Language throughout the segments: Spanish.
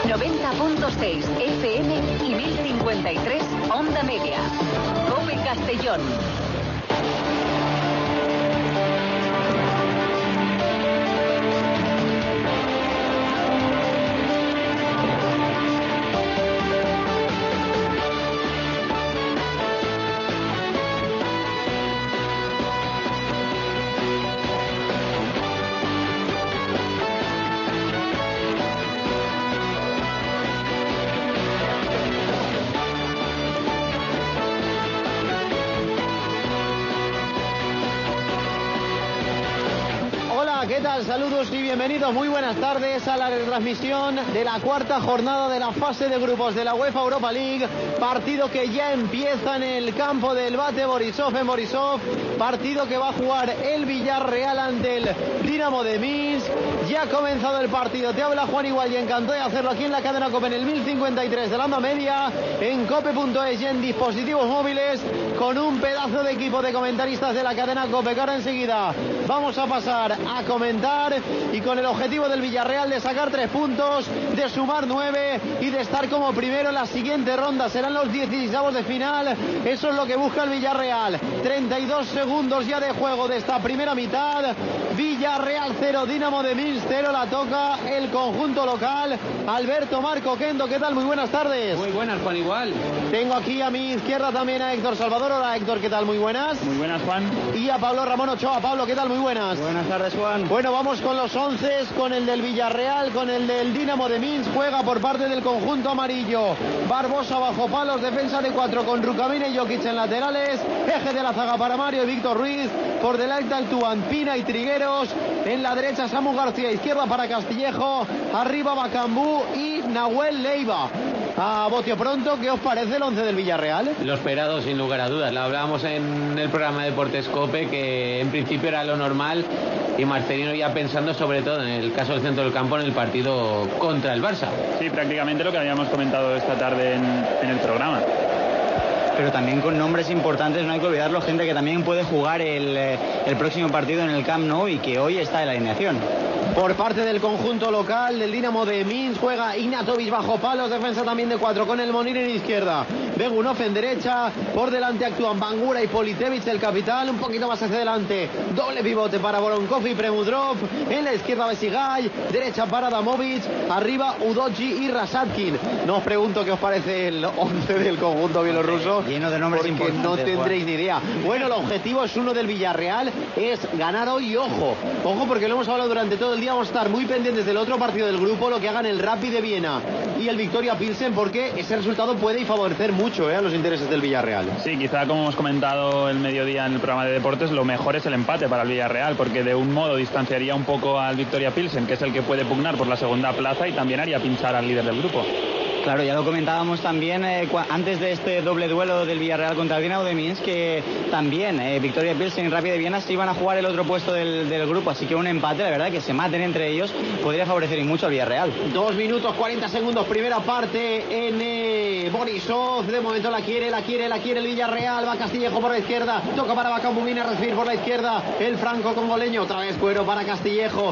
90.6 FM y 1053 Onda Media. COPE Castellón. ¿Qué tal? Saludos y bienvenidos, muy buenas tardes a la retransmisión de la cuarta jornada de la fase de grupos de la UEFA Europa League, partido que ya empieza en el campo del Bate Borisov en Borisov, partido que va a jugar el Villarreal ante el Dinamo de Minsk. Ya ha comenzado el partido, te habla Juan Igual y encantado de hacerlo aquí en la cadena COPE en el 1053 de la onda media, en cope.es y en dispositivos móviles, con un pedazo de equipo de comentaristas de la cadena COPE, que ahora enseguida vamos a pasar a comentar, y con el objetivo del Villarreal de sacar 3 puntos, de sumar 9 y de estar como primero en la siguiente ronda. Serán los 16avos de final, eso es lo que busca el Villarreal. 32 segundos ya de juego de esta primera mitad. Villarreal 0, Dinamo de Minsk 0, la toca el conjunto local. Alberto Marco Kendo, ¿qué tal? Muy buenas tardes. Muy buenas, Juan Igual. Tengo aquí a mi izquierda también a Héctor Salvador. Hola Héctor, ¿qué tal? Muy buenas. Muy buenas, Juan. Y a Pablo Ramón Ochoa. Pablo, ¿qué tal? Muy buenas. Buenas tardes, Juan. Bueno, vamos con los 11, con el del Villarreal, con el del Dinamo de Minsk. Juega por parte del conjunto amarillo Barbosa bajo palos, defensa de 4 con Rukavina y Jokic en laterales, eje de la zaga para Mario y Víctor Ruiz, por delante Altúan, Pina y Trigueros, en la derecha Samu García, izquierda para Castillejo, arriba Bacambú y Nahuel Leiva. A bote pronto, ¿qué os parece el 11 del Villarreal? Lo esperado, sin lugar a dudas. Lo hablábamos en el programa de Deportes COPE, que en principio era lo normal, y Marcelino ya pensando sobre todo en el caso del centro del campo en el partido contra el Barça. Sí, prácticamente lo que habíamos comentado esta tarde en el programa. Pero también con nombres importantes, no hay que olvidarlo, gente que también puede jugar el próximo partido en el Camp Nou y que hoy está en la alineación. Por parte del conjunto local del Dinamo de Minsk juega Ignatovic bajo palos, defensa también de 4 con el Monir en izquierda, Begunov en derecha, por delante actúan Bangura y Politevich, el capitán, un poquito más hacia adelante, doble pivote para Voronkov y Premudrov, en la izquierda Besigay, derecha para Adamovic, arriba Udochi y Rasatkin. No os pregunto qué os parece el 11 del conjunto bielorruso, lleno de nombres porque importantes, no tendréis ni idea. Bueno, el objetivo es uno del Villarreal, es ganar hoy, y ojo porque lo hemos hablado durante todo el día. Vamos a estar muy pendientes del otro partido del grupo, lo que hagan el Rapid de Viena y el Victoria Pilsen, porque ese resultado puede favorecer mucho a los intereses del Villarreal. Sí, quizá como hemos comentado el mediodía en el programa de deportes, lo mejor es el empate para el Villarreal, porque de un modo distanciaría un poco al Victoria Pilsen, que es el que puede pugnar por la segunda plaza, y también haría pinchar al líder del grupo. Claro, ya lo comentábamos también antes de este doble duelo del Villarreal contra el Dinamo de Minsk, que también Victoria Pilsen y Rapid de Viena se iban a jugar el otro puesto del grupo, así que un empate, la verdad, que se maten entre ellos podría favorecer y mucho al Villarreal. 2 minutos 40 segundos, primera parte en Borisov. De momento la quiere el Villarreal. Va Castillejo por la izquierda, toca para Bacambú, viene a recibir por la izquierda el franco congoleño, otra vez Cuero para Castillejo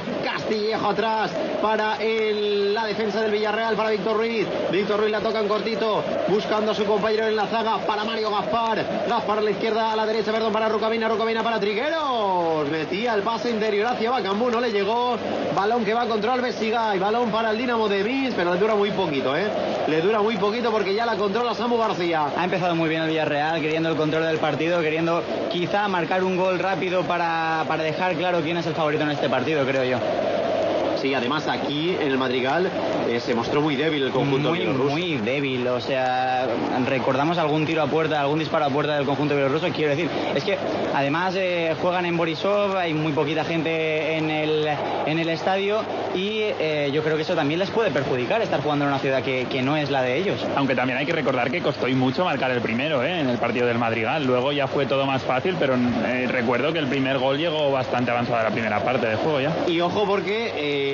atrás para la defensa del Villarreal, para Víctor Ruiz la toca en cortito, buscando a su compañero en la zaga, para Mario Gaspar a la izquierda, a la derecha, perdón, para Rukavina para Trigueros, metía el pase interior hacia Bacambú, no le llegó, balón que va a control Besigay, balón para el Dinamo de Minsk, pero le dura muy poquito, le dura muy poquito porque ya la controla Samu García. Ha empezado muy bien el Villarreal, queriendo el control del partido, queriendo quizá marcar un gol rápido para dejar claro quién es el favorito en este partido, creo yo. Sí, además aquí en el Madrigal se mostró muy débil el conjunto bielorruso. Muy débil, o sea, recordamos algún tiro a puerta, algún disparo a puerta del conjunto bielorruso, quiero decir, es que además juegan en Borisov, hay muy poquita gente en el estadio y yo creo que eso también les puede perjudicar, estar jugando en una ciudad que no es la de ellos. Aunque también hay que recordar que costó y mucho marcar el primero en el partido del Madrigal, luego ya fue todo más fácil, pero recuerdo que el primer gol llegó bastante avanzada la primera parte del juego ya. Y ojo porque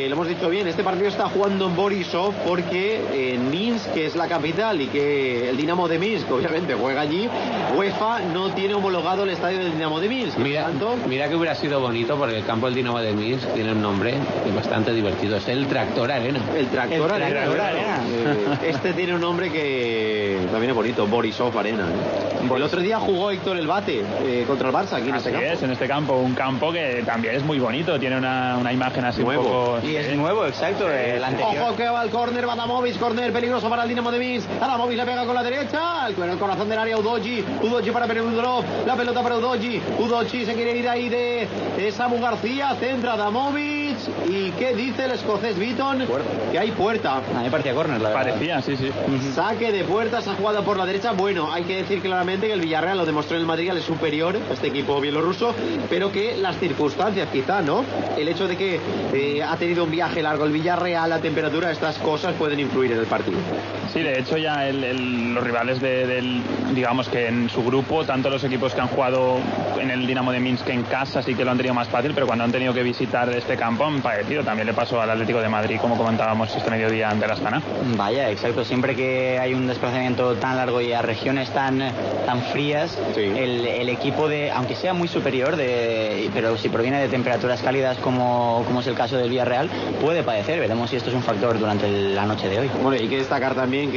lo hemos dicho bien, este partido está jugando en Borisov porque en Minsk, que es la capital, y que el Dinamo de Minsk obviamente juega allí, UEFA no tiene homologado el estadio del Dinamo de Minsk. Mira que hubiera sido bonito, porque el campo del Dinamo de Minsk tiene un nombre bastante divertido, es el Tractor Arena. El Tractor Arena. Este tiene un nombre que también es bonito, Borisov Arena. El otro día jugó Héctor El Bate contra el Barça aquí en este campo. Así es, en este campo, un campo que también es muy bonito, tiene una imagen así nuevo. Un poco... Y es nuevo, exacto, el anterior. Ojo que va el córner, va Adamovic, córner peligroso para el Dinamo de Minsk. Adamovic le pega con la derecha, el corazón del área Udoji para Perudrov, la pelota para Udoji se quiere ir ahí de Samu García, centra Adamovic. ¿Y qué dice el escocés Beaton? Que hay puerta. A mí me parecía córner, la verdad. Parecía, sí. Saque de puerta, esa jugada por la derecha. Bueno, hay que decir claramente que el Villarreal lo demostró en el Madrid, es superior a este equipo bielorruso, pero que las circunstancias quizá, ¿no? El hecho de que ha tenido un viaje largo el Villarreal, la temperatura, estas cosas pueden influir en el partido. Sí, de hecho ya los rivales digamos que en su grupo, tanto los equipos que han jugado en el Dinamo de Minsk en casa sí que lo han tenido más fácil, pero cuando han tenido que visitar este campo han padecido. También le pasó al Atlético de Madrid, como comentábamos este mediodía ante la Astana. Vaya, exacto, siempre que hay un desplazamiento tan largo y a regiones tan frías, sí. el equipo aunque sea muy superior, pero si proviene de temperaturas cálidas como es el caso del Villarreal, puede padecer. Veremos si esto es un factor durante la noche de hoy. Bueno, hay que destacar también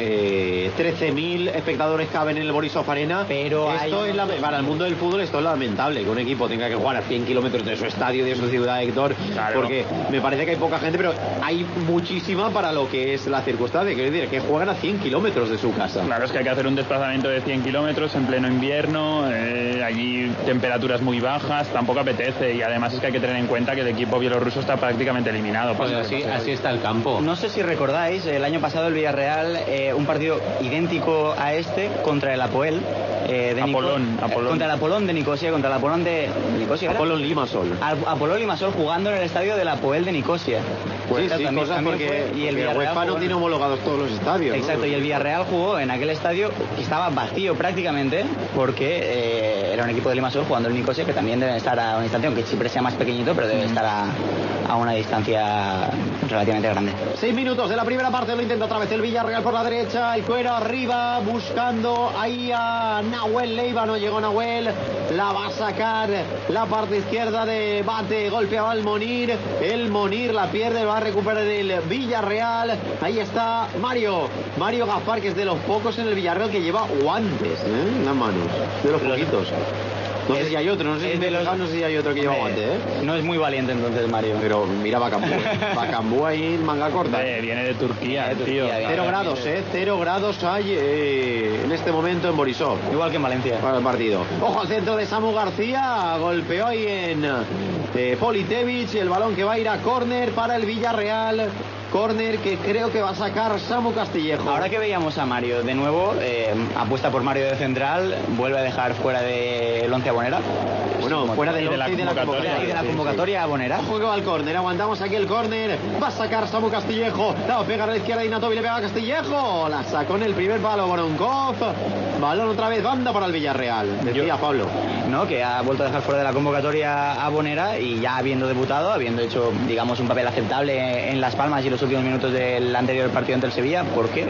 que 13.000 espectadores caben en el Borisov Arena, pero para el mundo del fútbol esto es lamentable, que un equipo tenga que jugar a 100 kilómetros de su estadio, de su ciudad, Héctor, claro. Porque me parece que hay poca gente, pero hay muchísima para lo que es la circunstancia, quiero decir, que juegan a 100 kilómetros de su casa. Claro, es que hay que hacer un desplazamiento de 100 kilómetros en pleno invierno, allí temperaturas muy bajas, tampoco apetece, y además es que hay que tener en cuenta que el equipo bielorruso está prácticamente eliminado. Pues así está el campo. No sé si recordáis, el año pasado el Villarreal, un partido idéntico a este contra el Apoel de Apolón. Contra el Apolón de Nicosia, Apolón Limassol. Apolón Limassol jugando en el estadio del Apoel de Nicosia. Pues sí, cosas porque el UEFA no tiene homologados todos los estadios. Exacto, ¿no? Y el Villarreal jugó en aquel estadio que estaba vacío prácticamente porque era un equipo de Limassol jugando el Nicosia, que también debe estar a una distancia, aunque siempre sea más pequeñito, pero debe estar a una distancia relativamente grande. 6 minutos de la primera parte, lo intenta otra vez el Villarreal por la derecha, el Cuero arriba buscando ahí a Nahuel Leiva, no llegó Nahuel, la va a sacar la parte izquierda de Bate, golpeaba al Monir, el Monir la pierde, va a recuperar el Villarreal. Ahí está Mario Gaspar, que es de los pocos en el Villarreal que lleva guantes en las manos, de los poquitos. No sé si hay otro, no sé si hay otro que lleva guante, ¿eh? No es muy valiente entonces Mario. Pero mira Bacambú, Bacambú ahí en manga corta. Viene de Turquía, tío. 0 grados, 0 grados hay en este momento en Borisov. Igual que en Valencia. Para el partido. Ojo al centro de Samu García, golpeó ahí en Politevich, el balón que va a ir a córner para el Villarreal. Córner que creo que va a sacar Samu Castillejo. Ahora que veíamos a Mario de nuevo, apuesta por Mario de central, vuelve a dejar fuera del 11 a Bonera. Bueno, fuera del 11 y de la convocatoria a Bonera. Ojo que va al córner, aguantamos aquí el córner, va a sacar Samu Castillejo, la va a pegar a la izquierda y Natovi le pega a Castillejo, la sacó en el primer palo Voronkov, balón otra vez, banda para el Villarreal, decía Pablo. No, que ha vuelto a dejar fuera de la convocatoria a Bonera y ya habiendo debutado, habiendo hecho, digamos, un papel aceptable en Las Palmas y los últimos minutos del anterior partido ante el Sevilla, ¿por qué?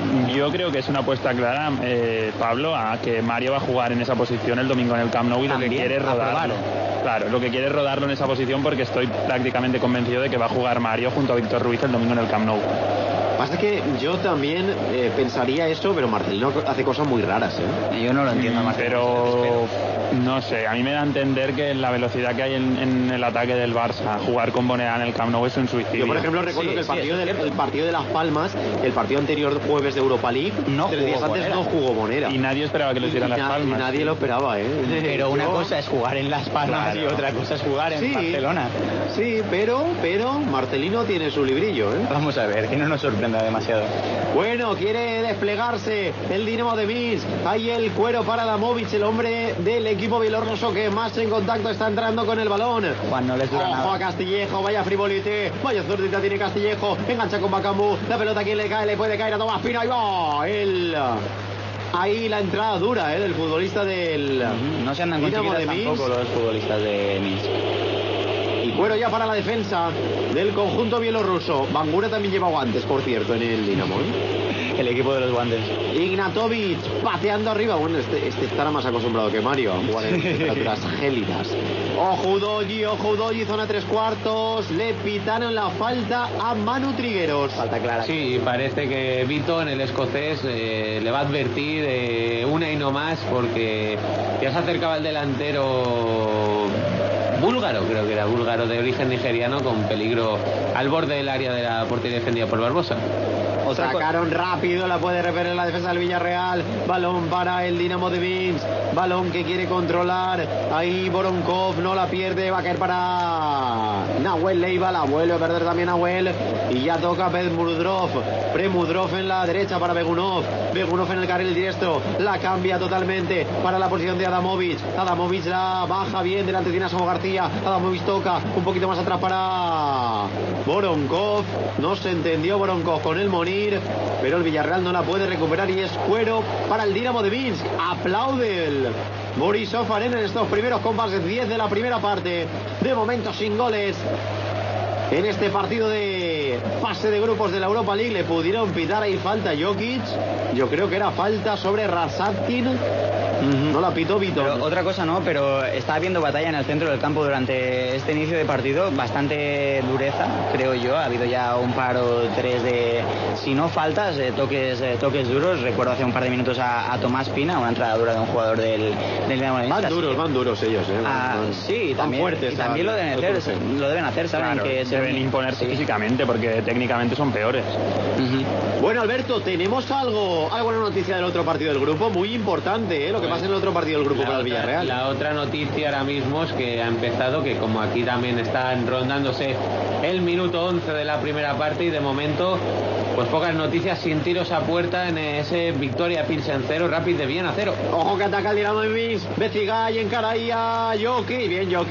Yo creo que es una apuesta clara, Pablo, a que Mario va a jugar en esa posición el domingo en el Camp Nou y lo que quiere es rodarlo. Claro, lo que quiere es rodarlo en esa posición porque estoy prácticamente convencido de que va a jugar Mario junto a Víctor Ruiz el domingo en el Camp Nou. Pasa que yo también pensaría eso, pero Marcelino hace cosas muy raras, ¿eh? Yo no lo entiendo, Marcelino. Pero no sé, a mí me da a entender que la velocidad que hay en el ataque del Barça, jugar con Bonera en el Camp Nou es un suicidio. Yo, por ejemplo, recuerdo que el partido de Las Palmas, el partido anterior jueves de Europa League, 3 días antes no jugó Bonera. Y nadie esperaba que lo hicieran Las Palmas. Y nadie lo esperaba, ¿eh? Pero una cosa es jugar en Las Palmas y otra cosa es jugar en Barcelona. Sí, pero Marcelino tiene su librillo, ¿eh? Vamos a ver, que no nos sorprenda demasiado. Bueno, quiere desplegarse el Dinamo de Minsk. Ahí el Cuero para Adamovic, el hombre del equipo bielorruso que más en contacto está entrando con el balón. Juan, no les dura nada. Ojo a Castillejo, vaya frivolite, vaya zurdita tiene Castillejo, engancha con Bacambú, la pelota quien le cae, le puede caer a Tomás Pino, ahí va, ahí la entrada dura del futbolista del no se andan con chiquitas tampoco los futbolistas de Minsk. Y Bueno, ya para la defensa del conjunto bielorruso. Bangura también lleva guantes, por cierto, en el Dinamo, El equipo de los guantes. Ignatovic pateando arriba. Bueno, este estará más acostumbrado que Mario a jugar en temperaturas gélidas. Ojo Udogi, zona 3/4. Le pitaron la falta a Manu Trigueros. Falta clara. Sí, parece que Vito, en el escocés, le va a advertir una y no más, porque ya se acercaba el delantero búlgaro, creo que era búlgaro de origen nigeriano, con peligro al borde del área de la portería defendida por Barbosa. Sacaron rápido, la puede repeler la defensa del Villarreal. Balón para el Dinamo de Minsk. Balón que quiere controlar. Ahí Voronkov no la pierde. Va a caer para Nahuel Leiva. La vuelve a perder también Nahuel. Y ya toca Premudrov en la derecha para Begunov. Begunov en el carril diestro. La cambia totalmente para la posición de Adamovic. Adamovic la baja bien. Delante tiene a Samu García. Adamovic toca un poquito más atrás para Voronkov. No se entendió Voronkov con el Monir, pero el Villarreal no la puede recuperar y es cuero para el Dinamo de Minsk. Aplaude el Borisov Arena en estos primeros compases, 10 de la primera parte. De momento sin goles en este partido de fase de grupos de la Europa League. Le pudieron pitar ahí falta a Jokic. Yo creo que era falta sobre Rasatkin. No la pitó Vito. Otra cosa no, pero está habiendo batalla en el centro del campo durante este inicio de partido. Bastante dureza, creo yo. Ha habido ya un par o tres de, si no faltas, toques duros. Recuerdo hace un par de minutos a Tomás Pina, una entrada dura de un jugador del Dinamo de Minsk. Van duros ellos, sí, también fuertes. Y también lo deben hacer, saben claro, que deben imponerse físicamente, porque técnicamente son peores. Bueno, Alberto, tenemos alguna noticia del otro partido del grupo, muy importante, lo que pasa en el otro partido del grupo para el Villarreal. La otra noticia ahora mismo es que ha empezado, que como aquí también están rondándose el minuto 11 de la primera parte, y de momento pues pocas noticias, sin tiros a puerta en ese Victoria Pilsen 0, Rapid de Viena 0. Ojo que ataca el Dinamo de Minsk. Becigay encara ahí a Jokic.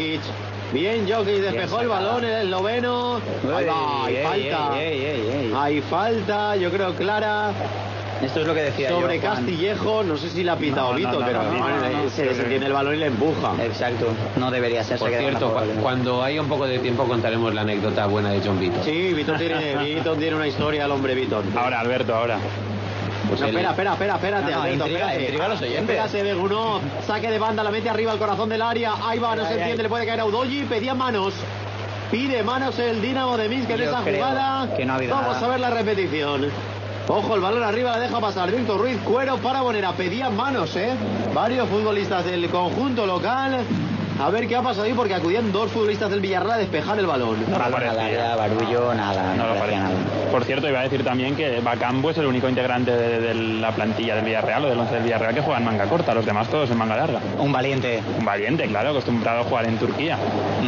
Bien Jokic despejó el balón, el esloveno. Ahí va, hay falta. Hay falta, yo creo clara. Esto es lo que decía sobre yo, Castillejo. No sé si la ha pitado Vito, pero se tiene el balón y le empuja. Exacto, no debería ser. Por cierto, cuando haya un poco de tiempo contaremos la anécdota buena de John Vito. Sí, Vito tiene una historia, el hombre Vito. Ahora, Alberto, ahora. Pues no, espérate, Alberto, intriga a los oyentes. Espérate, Begunov, saque de banda, la mete arriba al corazón del área. Ahí va, no se entiende, le puede caer a Udogi. Pedía manos. Pide manos el Dinamo de Minsk en esa jugada. Que no ha habido Vamos nada. A ver la repetición. Ojo, el balón arriba, la deja pasar Víctor Ruiz. Cuero para Bonera. Pedían manos, varios futbolistas del conjunto local. A ver qué ha pasado ahí, porque acudían dos futbolistas del Villarreal a despejar el balón. No parecía barullo, nada. No lo parecía nada. Por cierto, iba a decir también que Bakambu es el único integrante de la plantilla del Villarreal, o del 11 del Villarreal, que juega en manga corta, los demás todos en manga larga. Un valiente, claro, acostumbrado a jugar en Turquía.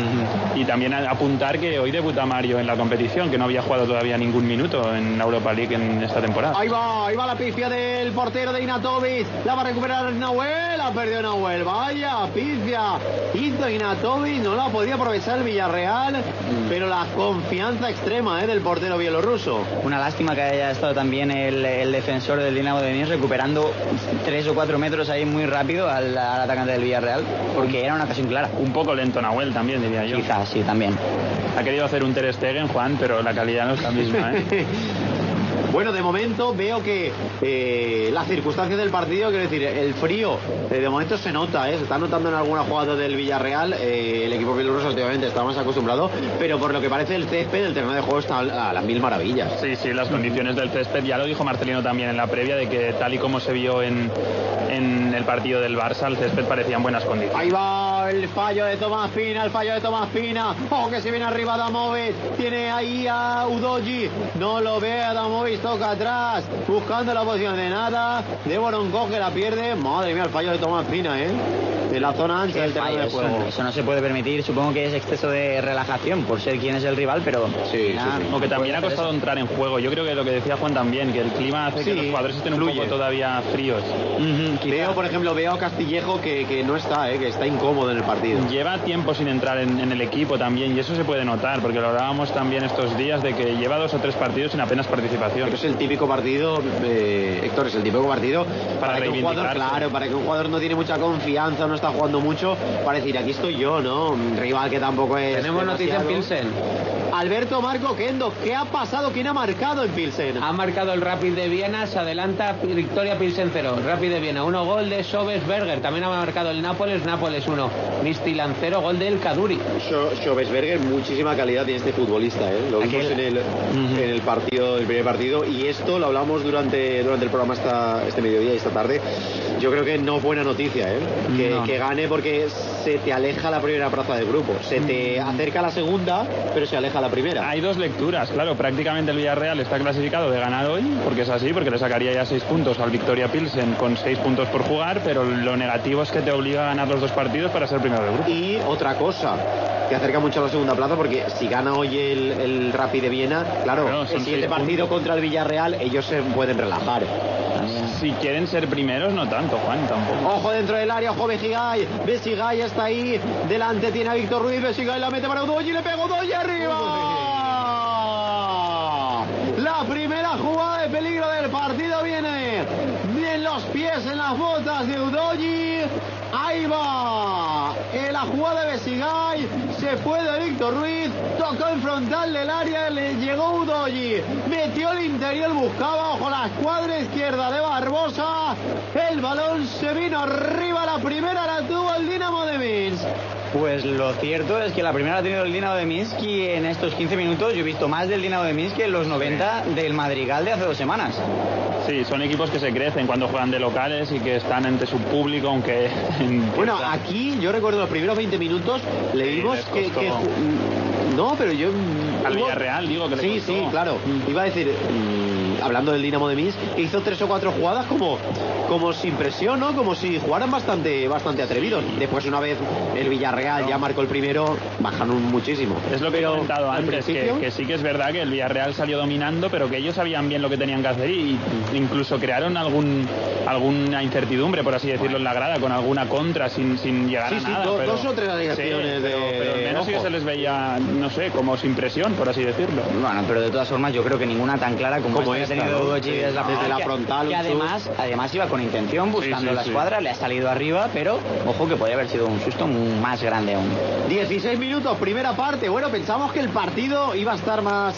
Y también apuntar que hoy debuta Mario en la competición, que no había jugado todavía ningún minuto en la Europa League en esta temporada. Ahí va la pifia del portero de Ignatovic. La va a recuperar Nahuel. Ha perdido Nahuel. Vaya pifia. Hizo Ignatovic, no la podía aprovechar el Villarreal, pero la confianza extrema del portero bielorruso. Una lástima que haya estado también el defensor del Dinamo de Minsk recuperando 3 o 4 metros ahí muy rápido al atacante del Villarreal, porque era una ocasión clara. Un poco lento Nahuel también, diría yo. Quizás, sí, también. Ha querido hacer un Ter Stegen, Juan, pero la calidad no es la misma, Bueno, de momento veo que las circunstancias del partido, quiero decir, el frío, de momento se nota, se está notando en alguna jugada del Villarreal. El equipo bielorruso últimamente está más acostumbrado, pero por lo que parece el césped, el terreno de juego está a las mil maravillas. Sí, las condiciones del césped, ya lo dijo Marcelino también en la previa, de que tal y como se vio en el partido del Barça, el césped parecía en buenas condiciones. Ahí va el fallo de Tomás Pina. Ojo que se viene arriba Adamovic, tiene ahí a Udogi, no lo ve Adamovic, toca atrás, buscando la posición de nada, de Voronkov, que la pierde. Madre mía, el fallo de Tomás Pina, de la zona ancha del terreno de juego. Eso no se puede permitir, supongo que es exceso de relajación por ser quien es el rival, pero sí. O que también ha costado entrar en juego. Yo creo que lo que decía Juan también, que el clima hace que los jugadores estén un poco todavía fríos. Por ejemplo, veo a Castillejo que no está, que está incómodo en el partido. Lleva tiempo sin entrar en el equipo también, y eso se puede notar, porque lo hablábamos también estos días de que lleva 2 o 3 partidos sin apenas participación. Pero es el típico partido, Héctor, es el típico partido para que un jugador, para que un jugador no tiene mucha confianza, no está jugando mucho, para decir, aquí estoy yo, ¿no? Un rival que tampoco es... Tenemos noticia en Pilsen. Alberto Marco Kendo, ¿qué ha pasado? ¿Quién ha marcado en Pilsen? Ha marcado el Rapid de Viena, se adelanta Victoria Pilsen 0. Rapid de Viena 1, gol de Schobesberger. También ha marcado el Nápoles 1. Midtjylland 0, gol del Kaduri. Schobesberger, muchísima calidad tiene este futbolista, ¿eh? Lo vimos en el partido, el primer partido, y esto lo hablamos durante el programa este mediodía y esta tarde. Yo creo que no es buena noticia, ¿eh? Que gane, porque se te aleja la primera plaza del grupo, se te acerca a la segunda, pero se aleja a la primera. Hay dos lecturas, claro, prácticamente el Villarreal está clasificado de ganar hoy, porque es así, porque le sacaría ya 6 puntos al Victoria Pilsen con 6 puntos por jugar, pero lo negativo es que te obliga a ganar los 2 partidos para ser primero del grupo. Y otra cosa, te acerca mucho a la segunda plaza, porque si gana hoy el Rapid de Viena, claro, el siguiente partido contra el Villarreal, ellos se pueden relajar. Si quieren ser primeros, no tanto, Juan, tampoco. Ojo dentro del área, ojo Besigay está ahí, delante tiene a Víctor Ruiz, Besigay la mete para Udogi, le pega Udogi arriba. La primera jugada de peligro del partido viene en los pies, en las botas de Udogi. Ahí va la jugada de Besigay, se fue de Víctor Ruiz, tocó en frontal del área, le llegó Udogi, metió el interior, buscaba, ojo la escuadra izquierda de Barbosa, el balón se vino arriba, la primera la tuvo el Dinamo de Minsk. Pues lo cierto es que la primera la ha tenido el Dinamo de Minsk, y en estos 15 minutos yo he visto más del Dinamo de Minsk que en los 90 del Madrigal de hace 2 semanas. Sí, son equipos que se crecen cuando juegan de locales y que están ante su público, aunque... Bueno, aquí yo recuerdo los primeros 20 minutos le vimos que no, pero yo... Al Villarreal, digo que le sí, costó. sí, claro. Iba a decir, hablando del Dinamo de Minsk, que hizo 3 o 4 jugadas como sin presión, ¿no? Como si jugaran bastante atrevidos. Después, una vez el Villarreal ya marcó el primero, bajaron muchísimo. Es lo que he comentado antes, que sí que es verdad que el Villarreal salió dominando, pero que ellos sabían bien lo que tenían que hacer y incluso crearon alguna incertidumbre, por así decirlo, en la grada, con alguna contra sin llegar a nada. Pero, 2 o 3 alineaciones pero al menos sí que se les veía, no sé, como sin presión, por así decirlo. Bueno, pero de todas formas yo creo que ninguna tan clara como esta que ha tenido Udogi desde la frontal. Que además iba con intención, buscando la escuadra, le ha salido arriba, pero ojo que podría haber sido un susto más grande aún. 16 minutos, primera parte. Bueno, pensamos que el partido iba a estar más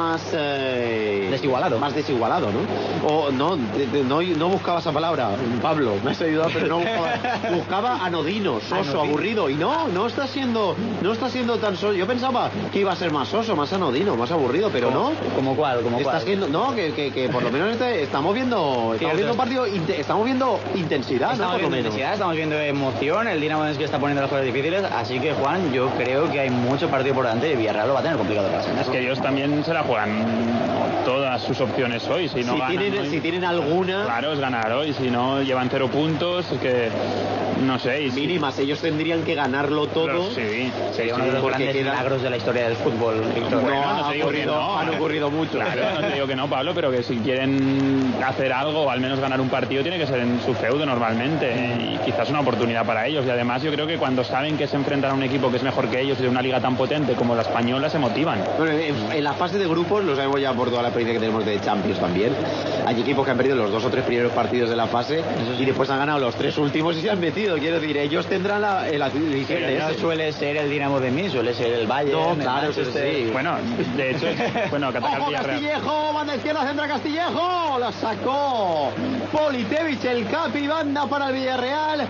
desigualado. Más desigualado, ¿no? O no buscaba esa palabra, Pablo, me has ayudado, pero no buscaba anodino, soso, aburrido, y no está siendo tan soso. Yo pensaba que iba a ser más soso, más anodino, más aburrido, pero no. ¿Cómo cuál? Está siendo, no, que por lo menos estamos viendo un partido, estamos viendo intensidad, ¿no? Por lo menos. Estamos viendo emoción, el Dinamo es que está poniendo las cosas difíciles, así que Juan, yo creo que hay mucho partido por delante y Villarreal lo va a tener complicado para Es que ellos también se la juegan todas sus opciones hoy, si tienen alguna, claro, es ganar hoy, si no llevan 0 puntos, es que no sé, mínimas, ellos tendrían que ganarlo todo. Pero sí, sería uno de los grandes milagros de la historia del fútbol, Víctor. Han ocurrido mucho. Claro, no te digo que no, Pablo, pero que si quieren hacer algo o al menos ganar un partido tiene que ser en su feudo normalmente, y quizás una oportunidad para ellos. Y además yo creo que cuando saben que se enfrentan a un equipo que es mejor que ellos y de una liga tan potente como la española, se motivan. Bueno, en la fase de grupos, lo sabemos ya por toda la experiencia que tenemos de Champions también, hay equipos que han perdido los 2 o 3 primeros partidos de la fase y después han ganado los 3 últimos y se han metido. Quiero decir, ellos tendrán el aliciente. No suele ser el Dinamo de Minsk, suele ser el Bayern. No, claro, eso sí. Bueno, de hecho, ¡ojo, Castillejo! Banda izquierda, centra Castillejo. Lo sacó Politevich, el capi, banda para el Villarreal.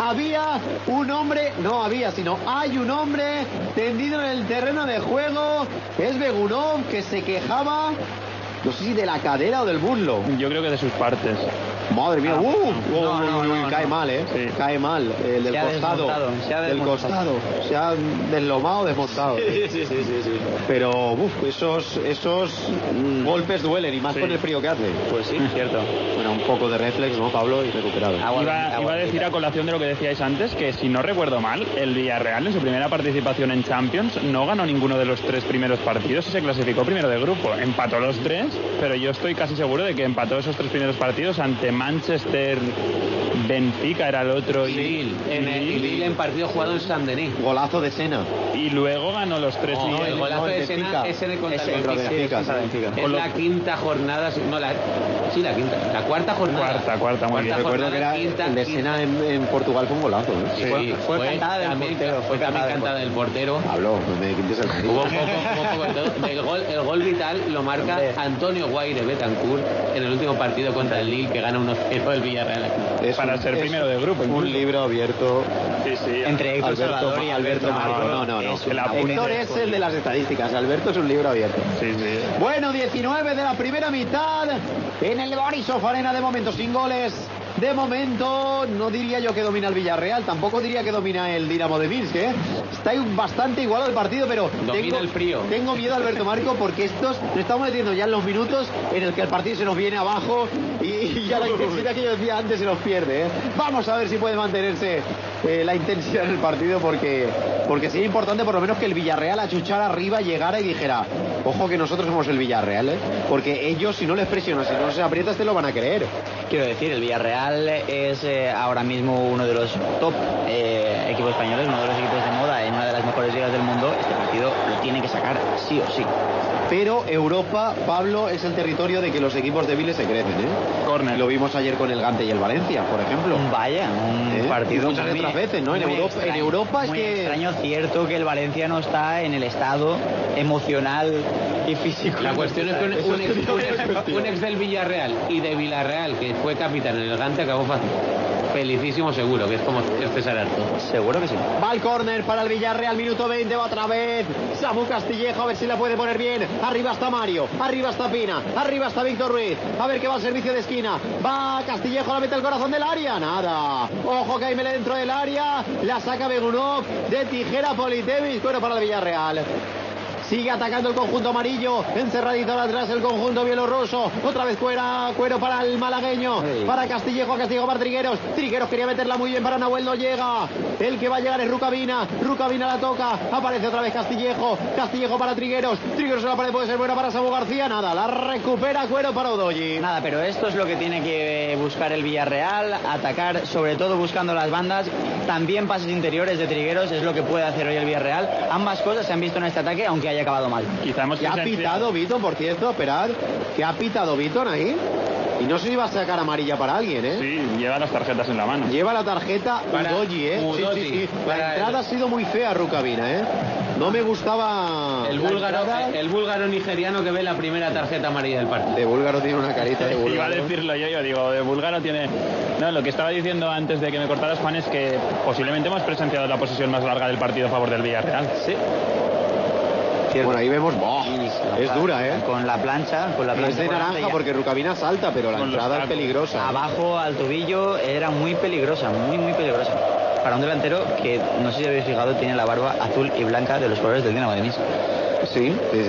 Hay un hombre tendido en el terreno de juego, que es Begunov, que se quejaba, no sé si de la cadera o del muslo. Yo creo que de sus partes. Madre mía, cae mal, Sí. Cae mal, el del costado. Se ha deslomado, desmontado. Sí. Pero, esos golpes duelen, y más con el frío que hace. Pues sí, cierto. Bueno, un poco de reflex, ¿no, Pablo? Y recuperado. Iba a decir, a colación de lo que decíais antes, que si no recuerdo mal, el Villarreal en su primera participación en Champions no ganó ninguno de los 3 primeros partidos y se clasificó primero de grupo. Empató los 3, pero yo estoy casi seguro de que empató esos 3 primeros partidos ante Manchester, Benfica era el otro, y Lille en partido jugado en Saint-Denis. Golazo de Sena. Y luego ganó los 3. El golazo de Sena es en el contra el Benfica. Es la quinta jornada, Sí, la quinta. La cuarta jornada. Cuarta, muy bien. Recuerdo que era el de Sena en Portugal, fue un golazo, ¿eh? Sí, Fue cantada del portero. Fue también cantada del portero. Habló, no me quites el cariño. Hubo poco de todo. El gol vital lo marca Antonio Guaire Betancourt en el último partido contra el Lille, que gana 1-0 el Villarreal aquí. Para ser primero de grupo. Un libro abierto. Sí. Entre Héctor Salvador y Alberto Marco. No. Héctor es el de las estadísticas. Alberto es un libro abierto. Sí. Bueno, 19 de la primera mitad en el Borisov Arena, de momento sin goles. De momento no diría yo que domina el Villarreal, tampoco diría que domina el Dinamo de Minsk, ¿eh? Está bastante igualado el partido, pero domina el frío. Tengo miedo, Alberto Marco, porque nos estamos metiendo ya en los minutos en el que el partido se nos viene abajo y ya la intensidad que yo decía antes se nos pierde, ¿eh? Vamos a ver si puede mantenerse la intensidad en el partido, porque sería importante por lo menos que el Villarreal achuchara arriba, llegara y dijera, ojo que nosotros somos el Villarreal, ¿eh? Porque ellos, si no les presionas, si no se aprietas, te lo van a creer. Quiero decir, el Villarreal es ahora mismo uno de los top equipos españoles, uno de los equipos de moda en una de las mejores ligas del mundo. Este partido lo tiene que sacar sí o sí. Pero Europa, Pablo, es el territorio de que los equipos débiles se crecen, ¿eh? Corner. Lo vimos ayer con el Gante y el Valencia, por ejemplo. Vaya, un partido muchas otras veces, ¿no? En Europa es muy que... extraño, cierto que el Valencia no está en el estado emocional y físico. La cuestión es que un ex del Villarreal y de Villarreal, que fue capitán en el Gante, acabó fácil. Felicísimo seguro, que es como César Arto. Seguro que sí. Va el córner para el Villarreal, minuto 20, va otra vez Samu Castillejo, a ver si la puede poner bien. Arriba está Mario, arriba está Pina, arriba está Víctor Ruiz. A ver que va al servicio de esquina. Va Castillejo, la mete al corazón del área. Nada. Ojo que ahí mete dentro del área. La saca Begunov de tijera Politevis. Bueno, para el Villarreal. Sigue atacando el conjunto amarillo, encerradito atrás el conjunto bielorruso. Otra vez cuero para el malagueño, para Castillejo para Trigueros. Trigueros quería meterla muy bien para Nahuel, no llega. El que va a llegar es Rukavina la toca. Aparece otra vez Castillejo para Trigueros. Trigueros en la pared, puede ser buena para Samu García. Nada, la recupera Cuero para Odoyi. Nada, pero esto es lo que tiene que buscar el Villarreal, atacar sobre todo buscando las bandas. También pases interiores de Trigueros es lo que puede hacer hoy el Villarreal. Ambas cosas se han visto en este ataque, aunque haya acabado mal. Que ha pitado Vitón, por cierto, esperad, que ha pitado Vitón ahí. Y no sé si va a sacar amarilla para alguien, ¿eh? Sí, lleva las tarjetas en la mano. Lleva la tarjeta para Udoyi, ¿eh? Sí. La entrada ha sido muy fea, Rukavina, ¿eh? No me gustaba... El búlgaro nigeriano que ve la primera tarjeta amarilla del partido. De búlgaro tiene una carita de búlgaro. Iba a decirlo yo digo, de búlgaro tiene... No, lo que estaba diciendo antes de que me cortaras, Juan, es que posiblemente hemos presenciado la posesión más larga del partido a favor del Villarreal. Sí. Bueno, ahí vemos, es dura, ¿eh? Con la plancha. Es de naranja porque Rukavina salta, pero la entrada es peligrosa. Abajo al tobillo era muy peligrosa, muy peligrosa. Para un delantero que, no sé si habéis fijado, tiene la barba azul y blanca de los colores del Dinamo de Minsk. Sí.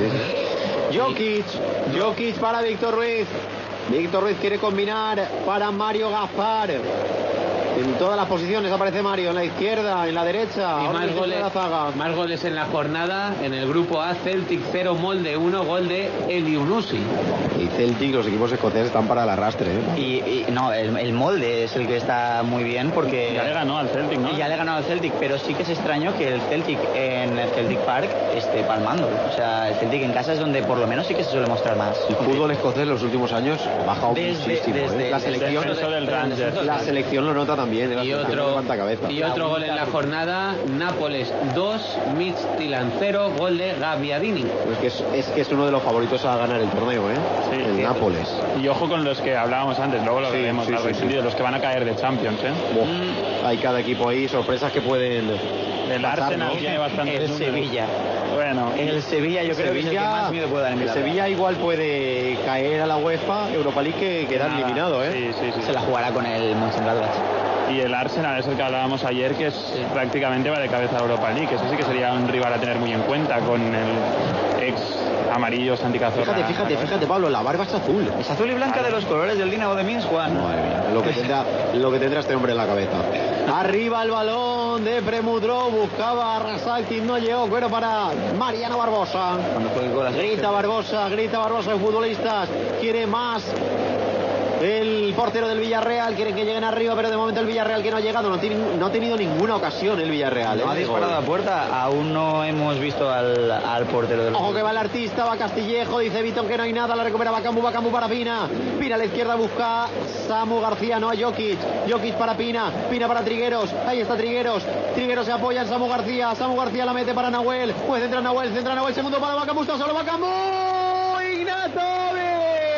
Jokic para Víctor Ruiz. Víctor Ruiz quiere combinar para Mario Gaspar. En todas las posiciones aparece Mario, en la izquierda, en la derecha. Y más goles en la jornada. En el grupo A, Celtic 0, Molde 1, gol de Eliunusi. Y Celtic, los equipos escoceses están para el arrastre, ¿eh? Y no, el Molde es el que está muy bien porque... Ya le ganó al Celtic, ¿no? Ya le ganó al Celtic, pero sí que es extraño que el Celtic en el Celtic Park esté palmando. O sea, el Celtic en casa es donde por lo menos sí que se suele mostrar más. El fútbol escocés en los últimos años ha bajado muchísimo, ¿eh? La selección lo nota también. Y otro gol en la jornada. Nápoles 2, Midtjylland 0, gol de Gabbiadini. Es que es uno de los favoritos a ganar el torneo, ¿eh? Sí, el Nápoles. Y ojo con los que hablábamos antes, luego lo veremos, los que van a caer de Champions, ¿eh? Hay cada equipo ahí, sorpresas que pueden... El Arsenal tiene bastante. El Sevilla. Bueno. El Sevilla yo creo que es el que más miedo puede dar en el Sevilla igual puede caer a la UEFA Europa League que quedar eliminado, ¿eh? Sí. Se la jugará con el Mönchengladbach. Y el Arsenal es el que hablábamos ayer, que prácticamente va de cabeza a Europa League. Eso sí que sería un rival a tener muy en cuenta con el ex amarillo Santi Cazorla. Fíjate, Pablo, la barba es azul. Es azul y blanca de los colores del Dinamo de Minsk, Juan. Madre mía, lo que tendrá este hombre en la cabeza. Arriba el balón de Premudrov, buscaba a Rasalkin, no llegó, pero para Mariano Barbosa. Grita Barbosa, los futbolistas, quiere más. el portero del Villarreal. Quieren que lleguen arriba, pero de momento el Villarreal que no ha llegado, no ha tenido ninguna ocasión el Villarreal. No ha disparado a puerta, aún no hemos visto al portero del... Ojo que va el artista, va Castillejo, dice Vitón que no hay nada, la recupera Bakambu para Pina. Pina a la izquierda busca Samu García, no a Jokic para Pina para Trigueros, ahí está Trigueros se apoya en Samu García la mete para Nahuel, pues centra Nahuel, segundo para Bakambu, está solo Bakambu, Ignatovic,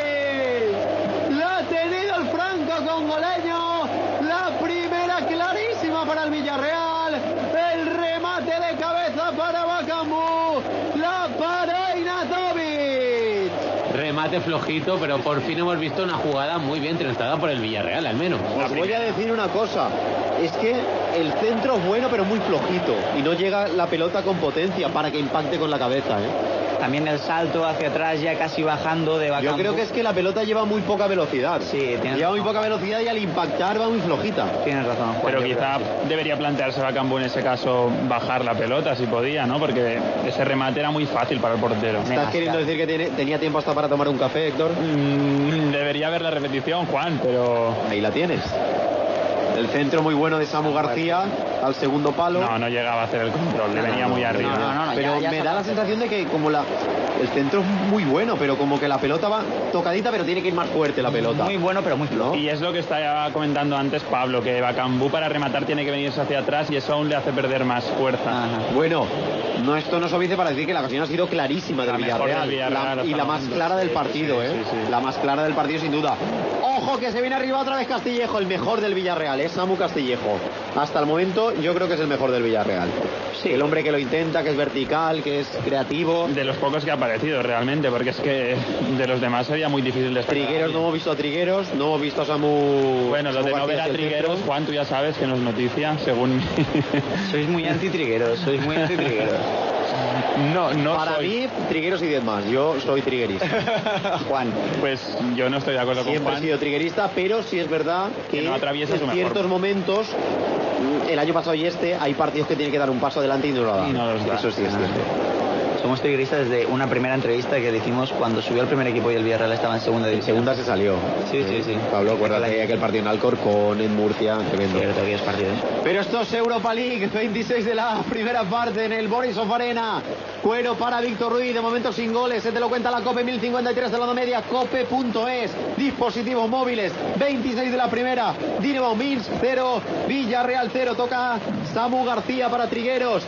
la ha tenido el franco-congoleño, la primera clarísima para el Villarreal, el remate de cabeza para Bakambu, la para Ignatovic. Remate flojito, pero por fin hemos visto una jugada muy bien tratada por el Villarreal, al menos. Os voy a decir una cosa, es que el centro es bueno pero muy flojito y no llega la pelota con potencia para que impacte con la cabeza, También el salto hacia atrás ya casi bajando de Bakambu. Yo creo que es que la pelota lleva muy poca velocidad. Sí, lleva muy poca velocidad y al impactar va muy flojita. Tienes razón, Juan. Pero quizá debería plantearse Bakambu en ese caso bajar la pelota si podía, ¿no? Porque ese remate era muy fácil para el portero. ¿Estás queriendo decir que tenía tiempo hasta para tomar un café, Héctor? Debería ver la repetición, Juan, pero... Ahí la tienes. El centro muy bueno de Samu García al segundo palo. No llegaba a hacer el control, le venía muy arriba. No, pero ya me da la sensación de que como el centro es muy bueno, pero como que la pelota va tocadita, pero tiene que ir más fuerte la pelota. Muy bueno, pero muy flojo. Y es lo que estaba comentando antes Pablo, que Bakambu para rematar tiene que venirse hacia atrás y eso aún le hace perder más fuerza. Ajá. Bueno, esto nos obedece para decir que la ocasión ha sido clarísima del Villarreal. Y la más clara del partido, sí. La más clara del partido sin duda. Ojo que se viene arriba otra vez Castillejo, el mejor del Villarreal, es Samu Castillejo. Hasta el momento yo creo que es el mejor del Villarreal. Sí. El hombre que lo intenta, que es vertical, que es creativo. De los pocos que ha aparecido realmente, porque es que de los demás sería muy difícil destacar. Trigueros, no hemos visto a Trigueros, no hemos visto a Samu. Bueno, lo de no ver a Trigueros, Juan, tú ya sabes que no es noticia, según... Sois muy anti-Trigueros. No para soy. mí, Trigueros y 10 más. Yo soy triguerista. Juan. Pues yo no estoy de acuerdo con Juan. Siempre he sido triguerista, pero sí es verdad que no atraviesa en su ciertos mejor momentos, el año pasado y hay partidos que tienen que dar un paso adelante y no lo dan. Y no los da. Eso sí es cierto. Somos trigueristas desde una primera entrevista que le hicimos cuando subió el primer equipo y el Villarreal estaba en segunda división. En segunda se salió. Sí. Pablo, acuérdate de aquel partido en Alcorcón, en Murcia, tremendo. Cierto, aquellos partidos. Pero esto es Europa League, 26 de la primera parte en el Borisov Arena. Cuero para Víctor Ruiz, de momento sin goles, se te lo cuenta la COPE, 1053 de la media, cope.es, dispositivos móviles, 26 de la primera, Dinamo Minsk 0, Villarreal 0, toca Samu García para Trigueros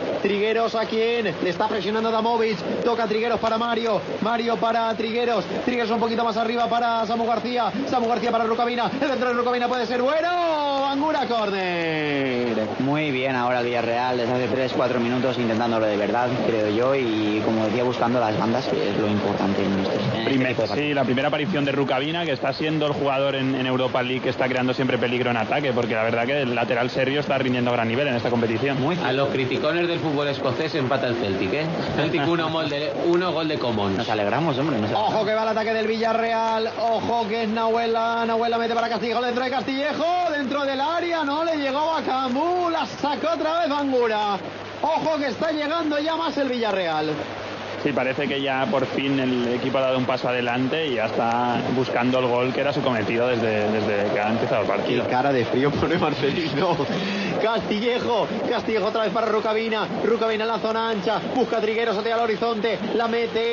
a quien le está presionando Damovic, toca Trigueros para Mario para Trigueros un poquito más arriba para Samu García para Rukavina, el centro de Rukavina puede ser bueno, Angura corner. Muy bien ahora el Villarreal desde hace 3-4 minutos intentándolo de verdad, creo yo, y como decía, buscando las bandas, que es lo importante en Sí, la primera aparición de Rukavina, que está siendo el jugador en Europa League que está creando siempre peligro en ataque, porque la verdad que el lateral serbio está rindiendo a gran nivel en esta competición. A los criticones del fútbol escocés empata el Celtic, Celtic 1 gol de Commons. Nos alegramos, hombre. Ojo que va el ataque del Villarreal, ojo que es Nahuel la mete para Castillejo, dentro de Castillejo, dentro del área, no le llegó a Camus, la sacó otra vez Bangura. Ojo que está llegando ya más el Villarreal. Sí, parece que ya por fin el equipo ha dado un paso adelante y ya está buscando el gol que era su cometido desde que ha empezado el partido. Qué cara de frío pone Marcelino. Castillejo otra vez para Rukavina en la zona ancha, busca Trigueros hacia el horizonte, la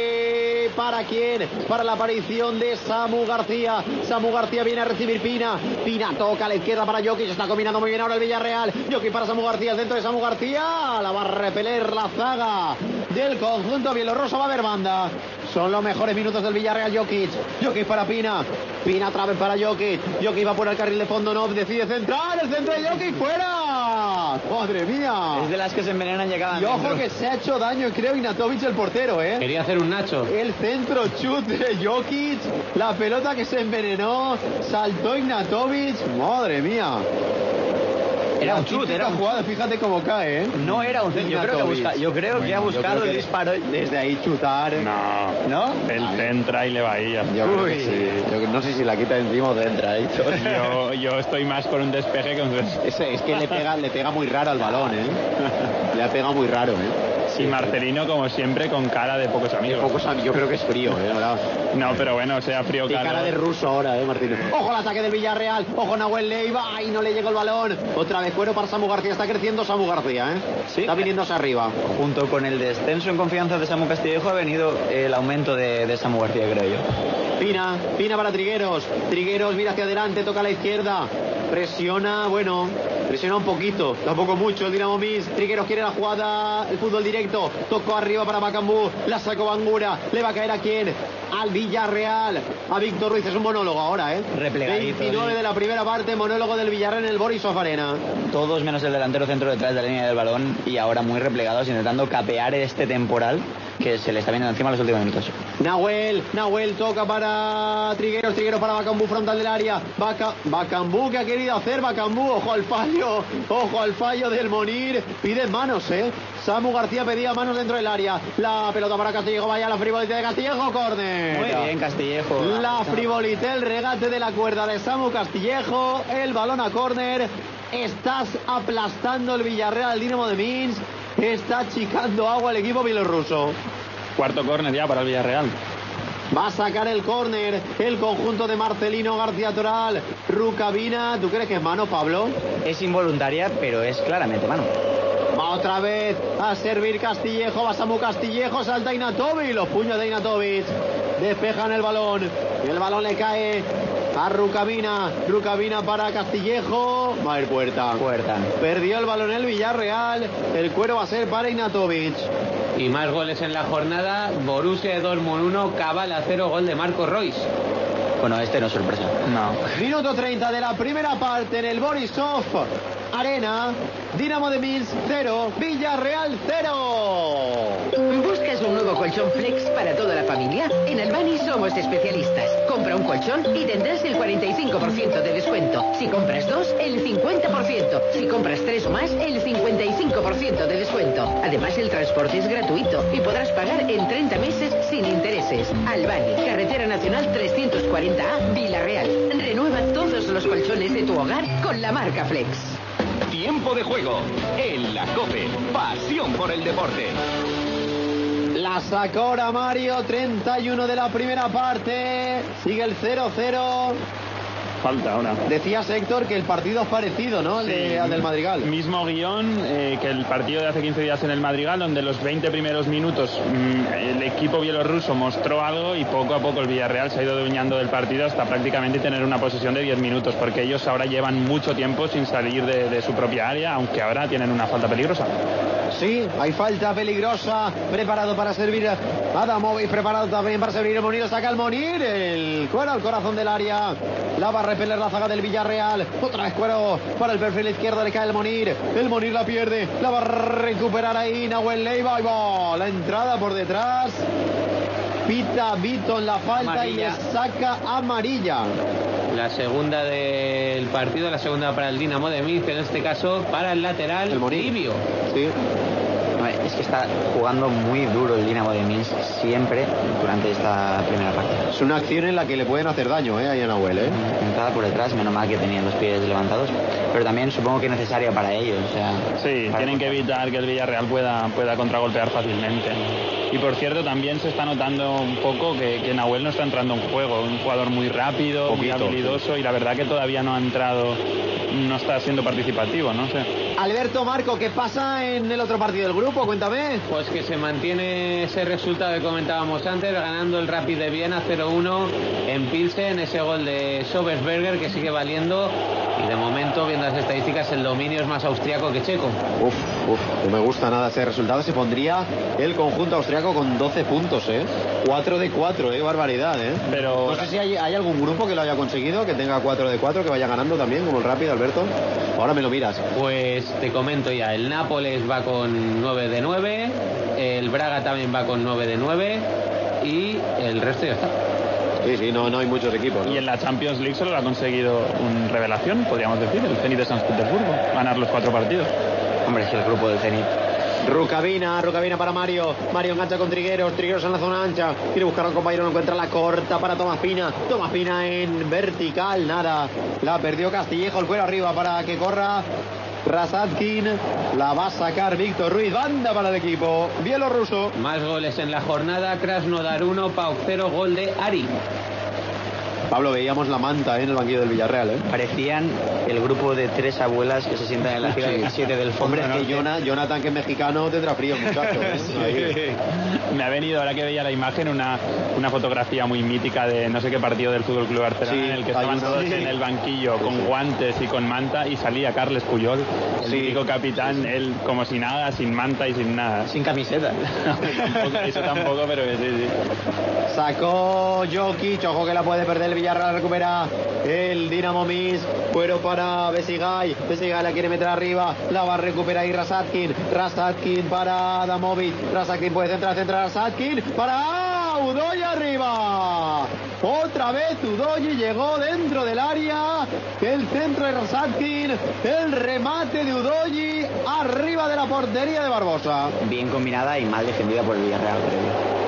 mete ¿para quién? Para la aparición de Samu García viene a recibir Pina toca a la izquierda para Jokic, está combinando muy bien ahora el Villarreal, Jokic para Samu García, el centro de Samu García, la va a repeler la zaga del conjunto bielorruso, va a haber banda. Son los mejores minutos del Villarreal. Jokic para Pina otra vez para Jokic va por el carril de fondo, no decide centrar, el centro de Jokic fuera, madre mía, es de las que se envenenan y acaban y ojo que se ha hecho daño, creo, Ignatovic, el portero, quería hacer un Nacho, el centro chut de Jokic, la pelota que se envenenó, saltó Ignatovic, madre mía. Era un chute, era un jugada, fíjate cómo cae, ¿eh? No era un centro. Yo creo que ha buscado el disparo. Desde ahí chutar. No. Él centra y le va ahí. Sí. Yo no sé si la quita de encima o de entra, ¿eh? Yo estoy más con un despeje que un despeje. Es que le pega muy raro al balón, ¿eh? Le ha pegado muy raro, ¿eh? Y Marcelino, como siempre, con cara de pocos amigos. Yo creo que es frío, ¿verdad? No, pero bueno, sea frío, calor. cara de ruso ahora, Marcelino. Ojo al ataque del Villarreal. Ojo Nahuel Leiva. ¡Ay, no le llegó el balón! Otra vez Cuero para Samu García. Está creciendo Samu García, ¿eh? Sí. Está viniéndose arriba. Junto con el descenso en confianza de Samu Castillejo ha venido el aumento de Samu García, creo yo. Pina para Trigueros. Trigueros mira hacia adelante, toca a la izquierda. Presiona un poquito, tampoco mucho el Dinamo Minsk. Trigueros quiere la jugada, el fútbol directo. Tocó arriba para Bacambú, la sacó Bangura. ¿Le va a caer a quién? Al Villarreal. A Víctor Ruiz, es un monólogo ahora, ¿eh? Replegadito. 29 de la primera parte, monólogo del Villarreal en el Borisov Arena. Todos menos el delantero centro detrás de la línea del balón y ahora muy replegados intentando capear este temporal que se le está viendo encima en los últimos minutos. Nahuel toca para Trigueros para Bacambú, frontal del área. Bacambú, ¿qué ha querido hacer Bacambú? Ojo al fallo del Monir. Pide manos, Samu García pedía manos dentro del área. La pelota para Castillejo, vaya la frivolité de Castillejo, córner. Muy bien, Castillejo. La frivolité, el regate de la cuerda de Samu Castillejo, el balón a córner. Estás aplastando el Villarreal al Dinamo de Minsk. Está achicando agua el equipo bielorruso. Cuarto córner ya para el Villarreal. Va a sacar el córner el conjunto de Marcelino García Toral. Rukavina, ¿tú crees que es mano, Pablo? Es involuntaria, pero es claramente mano. Va otra vez a servir Castillejo, va Samu Castillejo, salta Inatovic, los puños de Inatovic despejan el balón y el balón le cae a Rukavina para Castillejo, va a ir puerta. Perdió el balón el Villarreal, el cuero va a ser para Inatovic. Y más goles en la jornada. Borussia Dortmund 1, Cabala 0, gol de Marco Reus. Bueno, este no es sorpresa. No. Minuto 30 de la primera parte en el Borisov Arena. Dinamo de Minsk 0, Villarreal 0. ¿Buscas un nuevo colchón Flex para toda la familia? En Albani somos especialistas. Compra un colchón y tendrás el 45% de descuento. Si compras dos, el 50%. Si compras tres o más, el 55% de descuento. Además, el transporte es gratuito y podrás pagar en 30 meses sin intereses. Albani, Carretera Nacional 340A, Villarreal. Renueva todos los colchones de tu hogar con la marca Flex. Tiempo de juego en la COPE. Pasión por el deporte. La sacó ahora Mario, 31 de la primera parte. Sigue el 0-0. Falta ahora. Decías, Héctor, que el partido es parecido, ¿no? Al del Madrigal. Mismo guión que el partido de hace 15 días en el Madrigal, donde los 20 primeros minutos el equipo bielorruso mostró algo y poco a poco el Villarreal se ha ido adueñando del partido hasta prácticamente tener una posesión de 10 minutos, porque ellos ahora llevan mucho tiempo sin salir de su propia área, aunque ahora tienen una falta peligrosa. Sí, hay falta peligrosa. Preparado para servir Adamovic, preparado también para servir el Monir. Saca el Monir, el cuero al corazón del área. La va a repeler la zaga del Villarreal. Otra vez cuero para el perfil izquierdo, le cae el Monir. El Monir la pierde, la va a recuperar ahí Nahuel Leiva. Ahí va la entrada por detrás. Pita Vito en la falta amarilla. Y le saca amarilla. La segunda del partido, la segunda para el Dinamo de Minsk, en este caso para el lateral Livio. Sí. Es que está jugando muy duro el Dinamo de Minsk siempre durante esta primera parte. Es una acción en la que le pueden hacer daño ahí a Nahuel. Entrada por detrás, menos mal que tenían los pies levantados, pero también supongo que es necesaria para ellos. O sea, sí, tienen que evitar que el Villarreal pueda contragolpear fácilmente. Y por cierto, también se está notando un poco que Nahuel no está entrando en juego. Un jugador muy rápido, muy habilidoso, y la verdad que todavía no ha entrado, no está siendo participativo, no sé. Alberto, Marco, ¿qué pasa en el otro partido del grupo? Cuéntame. Pues que se mantiene ese resultado que comentábamos antes, ganando el Rapid de Viena 0-1 en Pilsen, ese gol de Sobersberger que sigue valiendo, y de momento, viendo las estadísticas, el dominio es más austriaco que checo. No me gusta nada ese resultado. Se pondría el conjunto austriaco con 12 puntos, 4 de 4, barbaridad, Pero no sé si hay algún grupo que lo haya conseguido, que tenga 4 de 4, que vaya ganando también, como el Rapid, Alberto. Ahora me lo miras. Pues te comento ya, el Nápoles va con 9 de 9, el Braga también va con 9 de 9 y el resto ya está. Sí, no hay muchos equipos, ¿no? Y en la Champions League solo lo ha conseguido un revelación, podríamos decir, el Zenit de San Petersburgo, ganar los 4 partidos. Hombre, es el grupo del Zenit. Rukavina para Mario engancha con Trigueros en la zona ancha, quiere buscar a un compañero, no encuentra, la corta para Tomás Pina en vertical, nada, la perdió Castillejo, el cuero arriba para que corra Rasatkin, la va a sacar Víctor Ruiz, banda para el equipo bielorruso. Más goles en la jornada, Krasnodar 1, PAOK 0, gol de Ari. Pablo, veíamos la manta en el banquillo del Villarreal, ¿eh? Parecían el grupo de 3 abuelas que se sientan en la fila 17 del fondo. Hombre, es que Jonathan, que es mexicano, tendrá frío, muchacho, ¿eh? Sí. Me ha venido, ahora que veía la imagen, una fotografía muy mítica de no sé qué partido del Fútbol Club Barcelona, en el que estaban todos en el banquillo con guantes y con manta, y salía Carles Puyol, el mítico capitán, él como si nada, sin manta y sin nada. Sin camiseta. Eso tampoco, pero sí. Sacó Jokic, ojo que la puede perder el Villarreal, recupera el Dinamo Minsk, cuero para Besigay la quiere meter arriba, la va a recuperar ahí Rasatkin para Adamovic, Rasatkin puede centrar Rasatkin para Udoyi arriba, otra vez Udoyi llegó dentro del área, el centro de Rasatkin, el remate de Udoyi arriba de la portería de Barbosa. Bien combinada y mal defendida por el Villarreal, creo.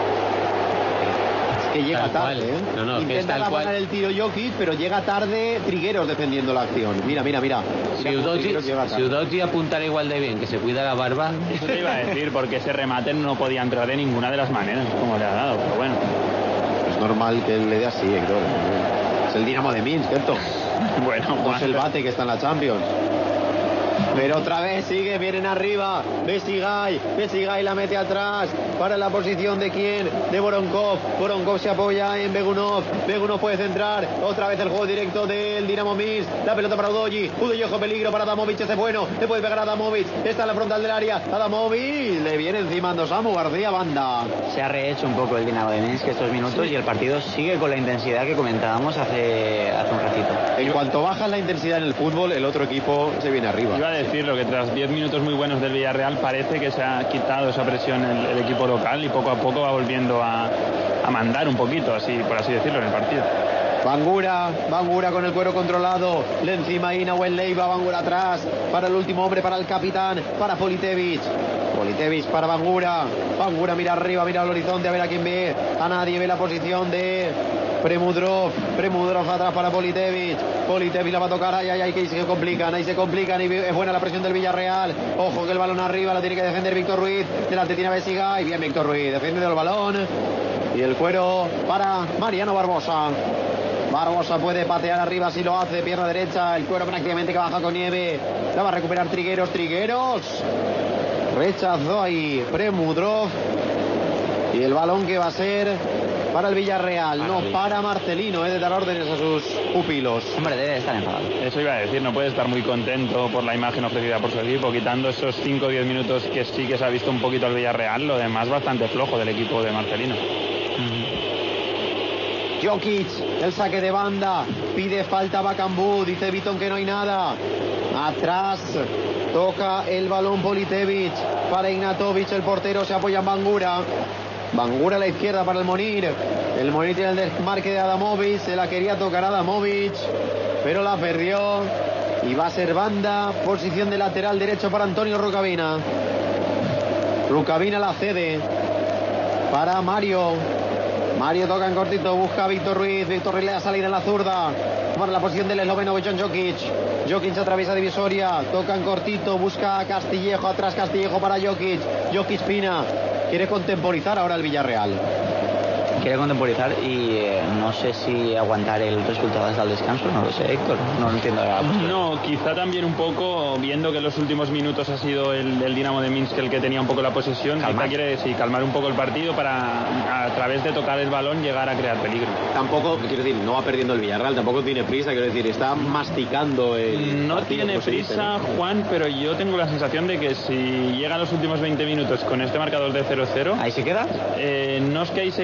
Que llega tarde, ¿eh? No, intenta ganar el tiro Jokic, pero llega tarde Trigueros defendiendo la acción. Mira. Si Udoyi apuntara igual de bien, que se cuida la barba. Eso te iba a decir, porque ese remate no podía entrar de ninguna de las maneras, como le ha dado, pero bueno. Es normal que le dé así, Héctor. Es el Dinamo de Minsk, ¿cierto? Bueno, no es el Bate que está en la Champions. Pero otra vez vienen arriba. Besigay la mete atrás. Para la posición de quién, de Voronkov. Voronkov se apoya en Begunov. Begunov puede centrar. Otra vez el juego directo del Dinamo Minsk. La pelota para Udoyi. Udoyi, ojo, peligro para Adamovic. Ese es bueno. Le puede pegar a Adamovic. Está en la frontal del área. Adamovic le viene encima Samu García, banda. Se ha rehecho un poco el Dinamo de Minsk estos minutos y el partido sigue con la intensidad que comentábamos hace un ratito. En cuanto baja la intensidad en el fútbol, el otro equipo se viene arriba. Iba a decirlo, que tras 10 minutos muy buenos del Villarreal parece que se ha quitado esa presión el equipo local y poco a poco va volviendo a mandar un poquito, así por así decirlo, en el partido. Bangura con el cuero controlado, le encima ahí Nahuel Leiva, Bangura atrás, para el último hombre, para el capitán, para Politevich para Bangura mira arriba, mira al horizonte, a ver a quién ve, a nadie, ve la posición de Premudrov atrás para Politevich la va a tocar, ay, que se complican y es buena la presión del Villarreal, ojo que el balón arriba, lo tiene que defender Víctor Ruiz, delante tiene a Besigay, bien Víctor Ruiz, defiende el balón, y el cuero para Mariano Barbosa puede patear arriba si lo hace, pierna derecha, el cuero prácticamente que baja con nieve, la va a recuperar Trigueros, rechazó ahí Premudrov, y el balón que va a ser para el Villarreal, no para Marcelino, de dar órdenes a sus pupilos. Hombre, debe estar enfadado. Eso iba a decir, no puede estar muy contento por la imagen ofrecida por su equipo, quitando esos 5 o 10 minutos que sí que se ha visto un poquito el Villarreal, lo demás bastante flojo del equipo de Marcelino. Jokic, el saque de banda, pide falta Bakambu, dice Vitón que no hay nada. Atrás, toca el balón Politevich para Ignatovic, el portero se apoya en Bangura a la izquierda para el Monir tiene el desmarque de Adamovic, se la quería tocar Adamovic, pero la perdió, y va a ser banda, posición de lateral derecho para Antonio Rukavina la cede para Mario toca en cortito, busca a Víctor Ruiz le da salida en la zurda para la posición del esloveno Bojan Jokic atraviesa divisoria, toca en cortito, busca a Castillejo, atrás Castillejo para Jokic Pina, quiere contemporizar ahora el Villarreal. Quiere contemporizar y no sé si aguantar el resultado hasta el descanso, no lo sé, Héctor, no lo entiendo. No, quizá también un poco, viendo que en los últimos minutos ha sido el Dinamo de Minsk el que tenía un poco la posesión, quizá quiere calmar un poco el partido para, a través de tocar el balón, llegar a crear peligro. Tampoco, quiero decir, no va perdiendo el Villarreal, tampoco tiene prisa, quiero decir, está masticando el No partido, tiene prisa, ¿no? Juan, pero yo tengo la sensación de que si llega a los últimos 20 minutos con este marcador de 0-0... ¿Ahí se queda? No es que ahí se quede, sino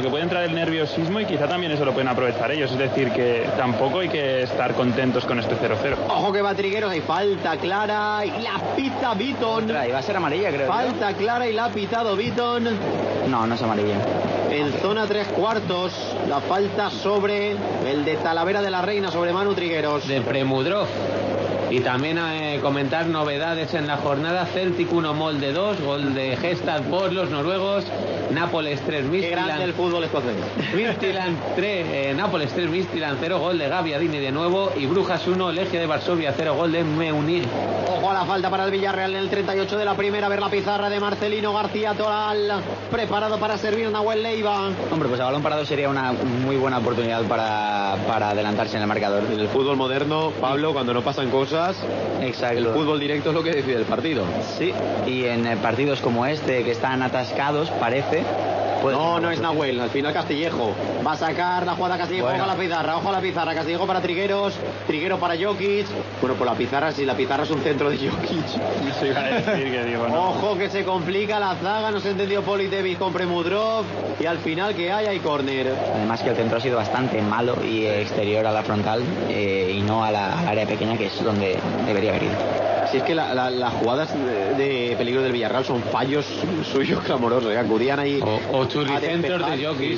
que puede entrar el nerviosismo y quizá también eso lo pueden aprovechar ellos. Es decir, que tampoco hay que estar contentos con este 0-0. Ojo que va Trigueros, hay falta clara y la pita Beaton. Y va a ser amarilla, creo. Falta clara y la ha pitado Beaton. No es amarilla. En zona 3/4, la falta sobre el de Talavera de la Reina, sobre Manu Trigueros. De Premudrov. Y también comentar novedades en la jornada. Celtic 1, Molde 2, gol de Gestad por los noruegos. Nápoles 3, Qué grande el fútbol escocés. Midtjylland 3, Nápoles 3, Midtjylland 0, gol de Gaviadini de nuevo. Y Brujas 1, Legia de Varsovia 0, gol de Meunier. Ojo a la falta para el Villarreal en el 38 de la primera. A ver la pizarra de Marcelino García Toral, preparado para servir Nahuel Leiva. Hombre, pues a balón parado sería una muy buena oportunidad para adelantarse en el marcador. En el fútbol moderno, Pablo, cuando no pasan cosas, exacto, el fútbol directo es lo que decide el partido. Sí, y en partidos como este, que están atascados, parece... No es Nahuel, al final Castillejo va a sacar la jugada Castillejo. Ojo a la pizarra, Castillejo para Trigueros, Trigueros para Jokic. Bueno, pues la pizarra, si la pizarra es un centro de Jokic. Eso iba a decir, que digo, no. Ojo que se complica la zaga, no se entendió Politevic con Premudrov y al final que hay córner. Además que el centro ha sido bastante malo y exterior a la frontal y no al área pequeña, que es donde debería haber ido. Si es que las jugadas de peligro del Villarreal son fallos suyos clamorosos, acudían ahí o churricentros de Jokic.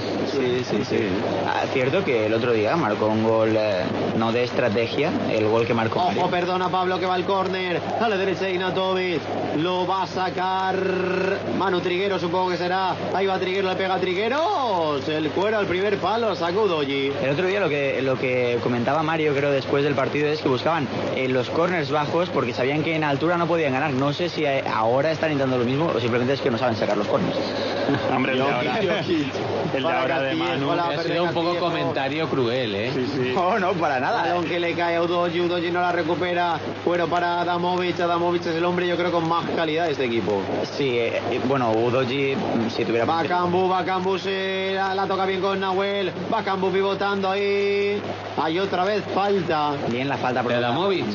Sí. Cierto que el otro día marcó un gol no de estrategia, el gol que marcó. Ojo, perdona Pablo, que va el córner a la derecha de Ignatovic, lo va a sacar Manu Trigueros, supongo que será. Ahí va Trigueros, le pega a Trigueros, el cuero al primer palo, saca Udogi. El otro día lo que comentaba Mario, creo, después del partido, es que buscaban los córners bajos porque sabían que en altura no podían ganar. No sé si ahora están intentando lo mismo o simplemente es que no saben sacar los córners. Hombre, el de ahora de Manu ha sido un poco comentario cruel, ¿eh? Sí. No, para nada. Balón que le cae a Udogi no la recupera. Fuera para Adamovic es el hombre, yo creo, con más calidad de este equipo. Sí, bueno, Udogi, si tuviera... Bakambu se la toca bien con Nahuel. Bakambu pivotando ahí. Hay otra vez falta. Bien la falta por de Adamovic.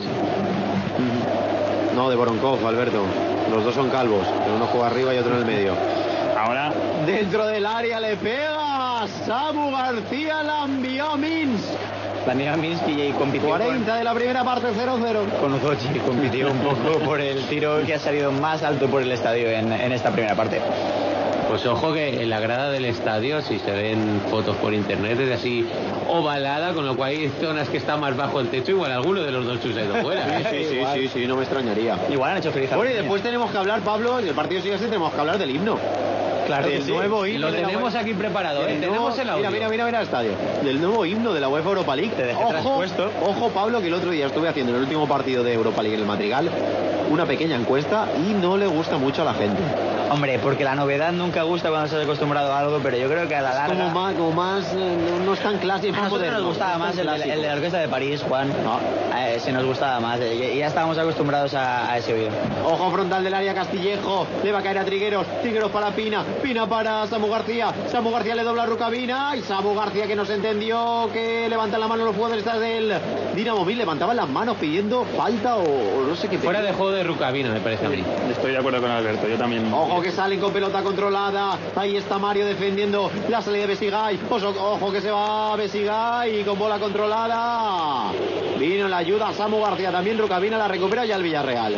No, de Voronkov, Alberto. Los dos son calvos, pero uno juega arriba y otro en el medio. Ahora dentro del área le pega Samu García, la envió a Minsk. La envió a Minsk y compitió 40 de la primera parte, 0-0 con Udogi. Compitió un poco por el tiro que ha salido más alto por el estadio en esta primera parte. Pues ojo que en la grada del estadio, si se ven fotos por internet, es así ovalada, con lo cual hay zonas que está más bajo el techo, igual alguno de los dos chus ha ido fuera. Sí, no me extrañaría. Igual han hecho feliz a Bueno, y después tenemos que hablar, Pablo, y el partido sigue así, tenemos que hablar del himno. Claro, del nuevo himno. Lo tenemos aquí preparado, tenemos el audio. Mira el estadio. Del nuevo himno de la UEFA Europa League. Te dejé traspuesto. Ojo, Pablo, que el otro día estuve haciendo en el último partido de Europa League en el Madrigal una pequeña encuesta y no le gusta mucho a la gente. Hombre, porque la novedad nunca gusta cuando estás acostumbrado a algo, pero yo creo que a la larga... Como más no es tan clásico. A nosotros nos gustaba más el de la Orquesta de París, Juan. No. Se nos gustaba más. Ya estábamos acostumbrados a ese oído. Ojo frontal del área, Castillejo. Le va a caer a Trigueros para Pina para Samu García le dobla a Rukavina. Y Samu García, que no se entendió, que levantan la mano los jugadores del Dinamo Minsk. Levantaban las manos pidiendo falta o no sé qué. Fuera de juego de Rukavina, me parece a mí. Estoy de acuerdo con Alberto, yo también. Ojo que salen con pelota controlada. Ahí está Mario defendiendo la salida de Besigay. Ojo que se va Besigay con bola controlada. Vino la ayuda a Samu García. También Rukavina la recupera ya el Villarreal.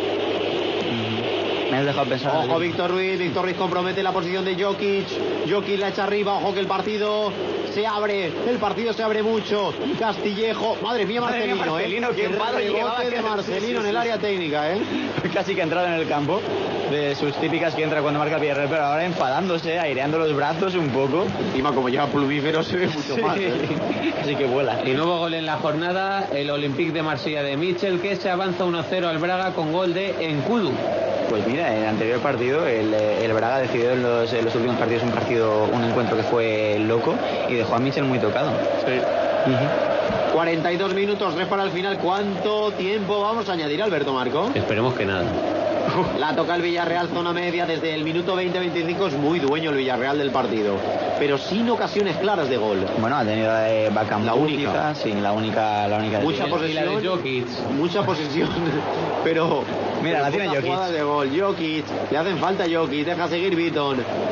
Me has dejado pensar. Ojo Víctor Ruiz compromete la posición de Jokic la echa arriba. Ojo que el partido se abre mucho. Castillejo, madre mía Marcelino, que rebote de Marcelino en el área técnica, casi que ha entrado en el campo, de sus típicas que entra cuando marca el Villarreal, pero ahora enfadándose, aireando los brazos un poco. Encima, como lleva plumífero, se ve mucho más. Así que vuela. Y nuevo gol en la jornada, el Olympique de Marsella de Michel, que se avanza 1-0 al Braga con gol de Enkudu. Pues mira, en el anterior partido el Braga decidió en los últimos partidos un encuentro que fue loco y dejó a Michel muy tocado. Sí. 42 minutos, 3 para el final. ¿Cuánto tiempo vamos a añadir, Alberto Marco? Esperemos que nada. La toca el Villarreal, zona media, desde el minuto 20-25 es muy dueño el Villarreal del partido, pero sin ocasiones claras de gol. Bueno, ha tenido Bakambu, la única. Sí, la única. Mucha posesión, mucha posesión, pero... Mira, la tiene Jokic. Jugada de gol, Jokic, le hacen falta a Jokic, deja seguir Beaton.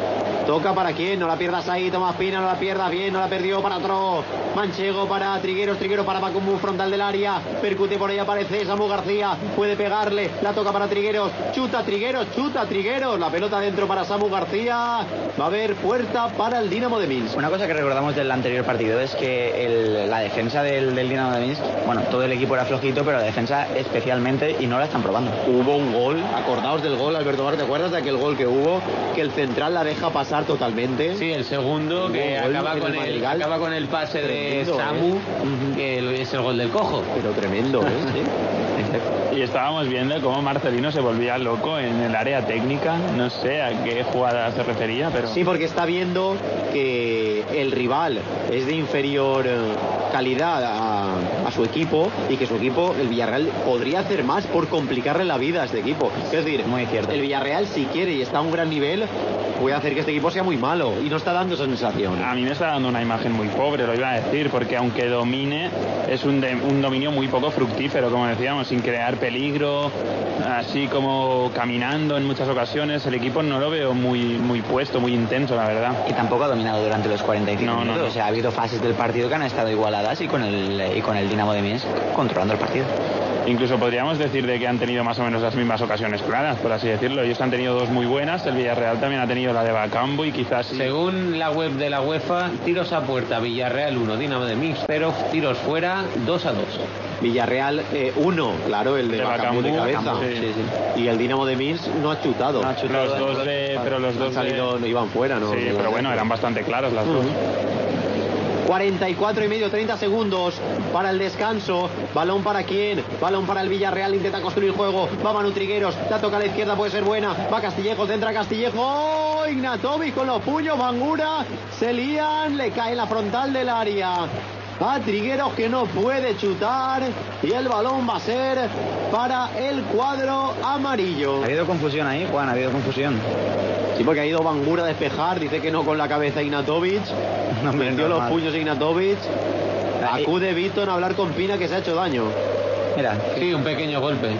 Toca para quién, no la pierdas ahí, Tomás Pina, no la pierdas bien, no la perdió para otro Manchego, para Trigueros para Paco, frontal del área, percute por ahí, aparece Samu García, puede pegarle, la toca para Trigueros, chuta Trigueros, la pelota dentro para Samu García, va a haber puerta para el Dinamo de Minsk. Una cosa que recordamos del anterior partido es que la defensa del Dinamo de Minsk, bueno, todo el equipo era flojito, pero la defensa especialmente, y no la están probando. Hubo un gol, acordaos del gol, Alberto Bar, ¿te acuerdas de aquel gol que hubo? Que el central la deja pasar totalmente. Sí, el segundo que acaba con el pase tremendo, de Samu, que es el gol del cojo. Pero tremendo, ¿eh? Y estábamos viendo cómo Marcelino se volvía loco en el área técnica. No sé a qué jugada se refería, pero... Sí, porque está viendo que el rival es de inferior calidad a su equipo y que su equipo, el Villarreal, podría hacer más por complicarle la vida a este equipo. Es decir, muy cierto. El Villarreal, si quiere y está a un gran nivel, puede hacer que este equipo sea muy malo, y no está dando esa sensación. A mí me está dando una imagen muy pobre, lo iba a decir, porque aunque domine, es un dominio muy poco fructífero, como decíamos, sin crear peligro, así como caminando en muchas ocasiones. El equipo no lo veo muy puesto, muy intenso, la verdad. Y tampoco ha dominado durante los 45 minutos. No. O sea, ha habido fases del partido que han estado igualadas, y con el Dinamo de Minsk controlando el partido. Incluso podríamos decir de que han tenido más o menos las mismas ocasiones claras, por así decirlo. Ellos han tenido dos muy buenas, el Villarreal también ha tenido la de Bakambu, y quizás... Según la web de la UEFA, tiros a puerta Villarreal 1, Dinamo de Minsk 0, tiros fuera 2-2. Villarreal 1, claro, el de Bakambu de cabeza. Sí. Y el Dinamo de Minsk no ha chutado. Pero los dos han salido, no iban fuera, ¿no? Sí, pero bueno, eran bastante claras las dos. 44 y medio, 30 segundos para el descanso. ¿Balón para quién? Balón para el Villarreal, intenta construir juego. Va Manu Trigueros, la toca a la izquierda, puede ser buena. Va Castillejo, centra Castillejo. ¡Oh! Ignatovic con los puños, Bangura. Se lían, le cae en la frontal del área a Trigueros, que no puede chutar, y el balón va a ser para el cuadro amarillo. Ha habido confusión ahí, Juan, ha habido confusión. Sí, porque ha ido Bangura a despejar, dice que no con la cabeza Ignatovic, metió los puños Ignatovic, acude Vitton a hablar con Pina, que se ha hecho daño. Mira, sí, un pequeño golpe.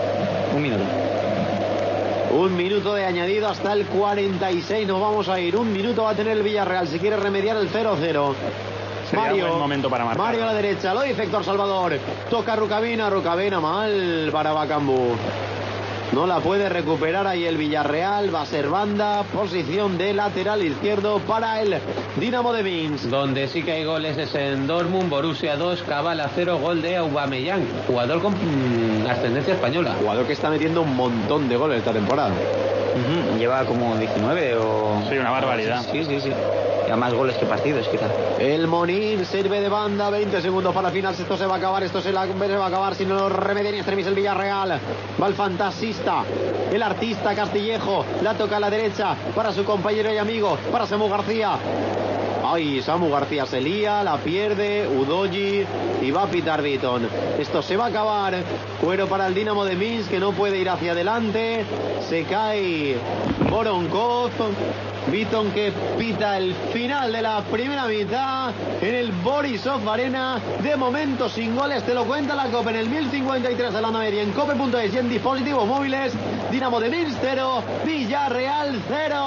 Un minuto de añadido hasta el 46, nos vamos a ir. Un minuto va a tener el Villarreal si quiere remediar el 0-0. Mario, buen momento para marcar. Mario a la derecha, lo dice Héctor Salvador. Toca Rukavina mal para Bakambu. No la puede recuperar ahí el Villarreal. Va a ser banda, posición de lateral izquierdo para el Dinamo de Minsk. Donde sí que hay goles es en Dortmund, Borussia 2, Kavala 0, gol de Aubameyang, jugador con ascendencia española. Jugador que está metiendo un montón de goles esta temporada. Lleva como 19 o... Sí, una barbaridad. Sí. Lleva más goles que partidos, quizá. El Monín sirve de banda, 20 segundos para el final. Esto se va a acabar, se va a acabar si no lo remedia ni extremis el Villarreal. Va el fantasista, el artista Castillejo, la toca a la derecha para su compañero y amigo, para Samu García. Ay, Samu García se lía, la pierde Udogi y va a pitar Vitton. Esto se va a acabar. Cuero para el Dinamo de Minsk, que no puede ir hacia adelante. Se cae Voronkov. Vitton que pita el final de la primera mitad en el Borisov Arena. De momento sin goles, te lo cuenta la COPE en el 1053 de la media, en cope.es y en dispositivos móviles. Dinamo de Minsk 0, Villarreal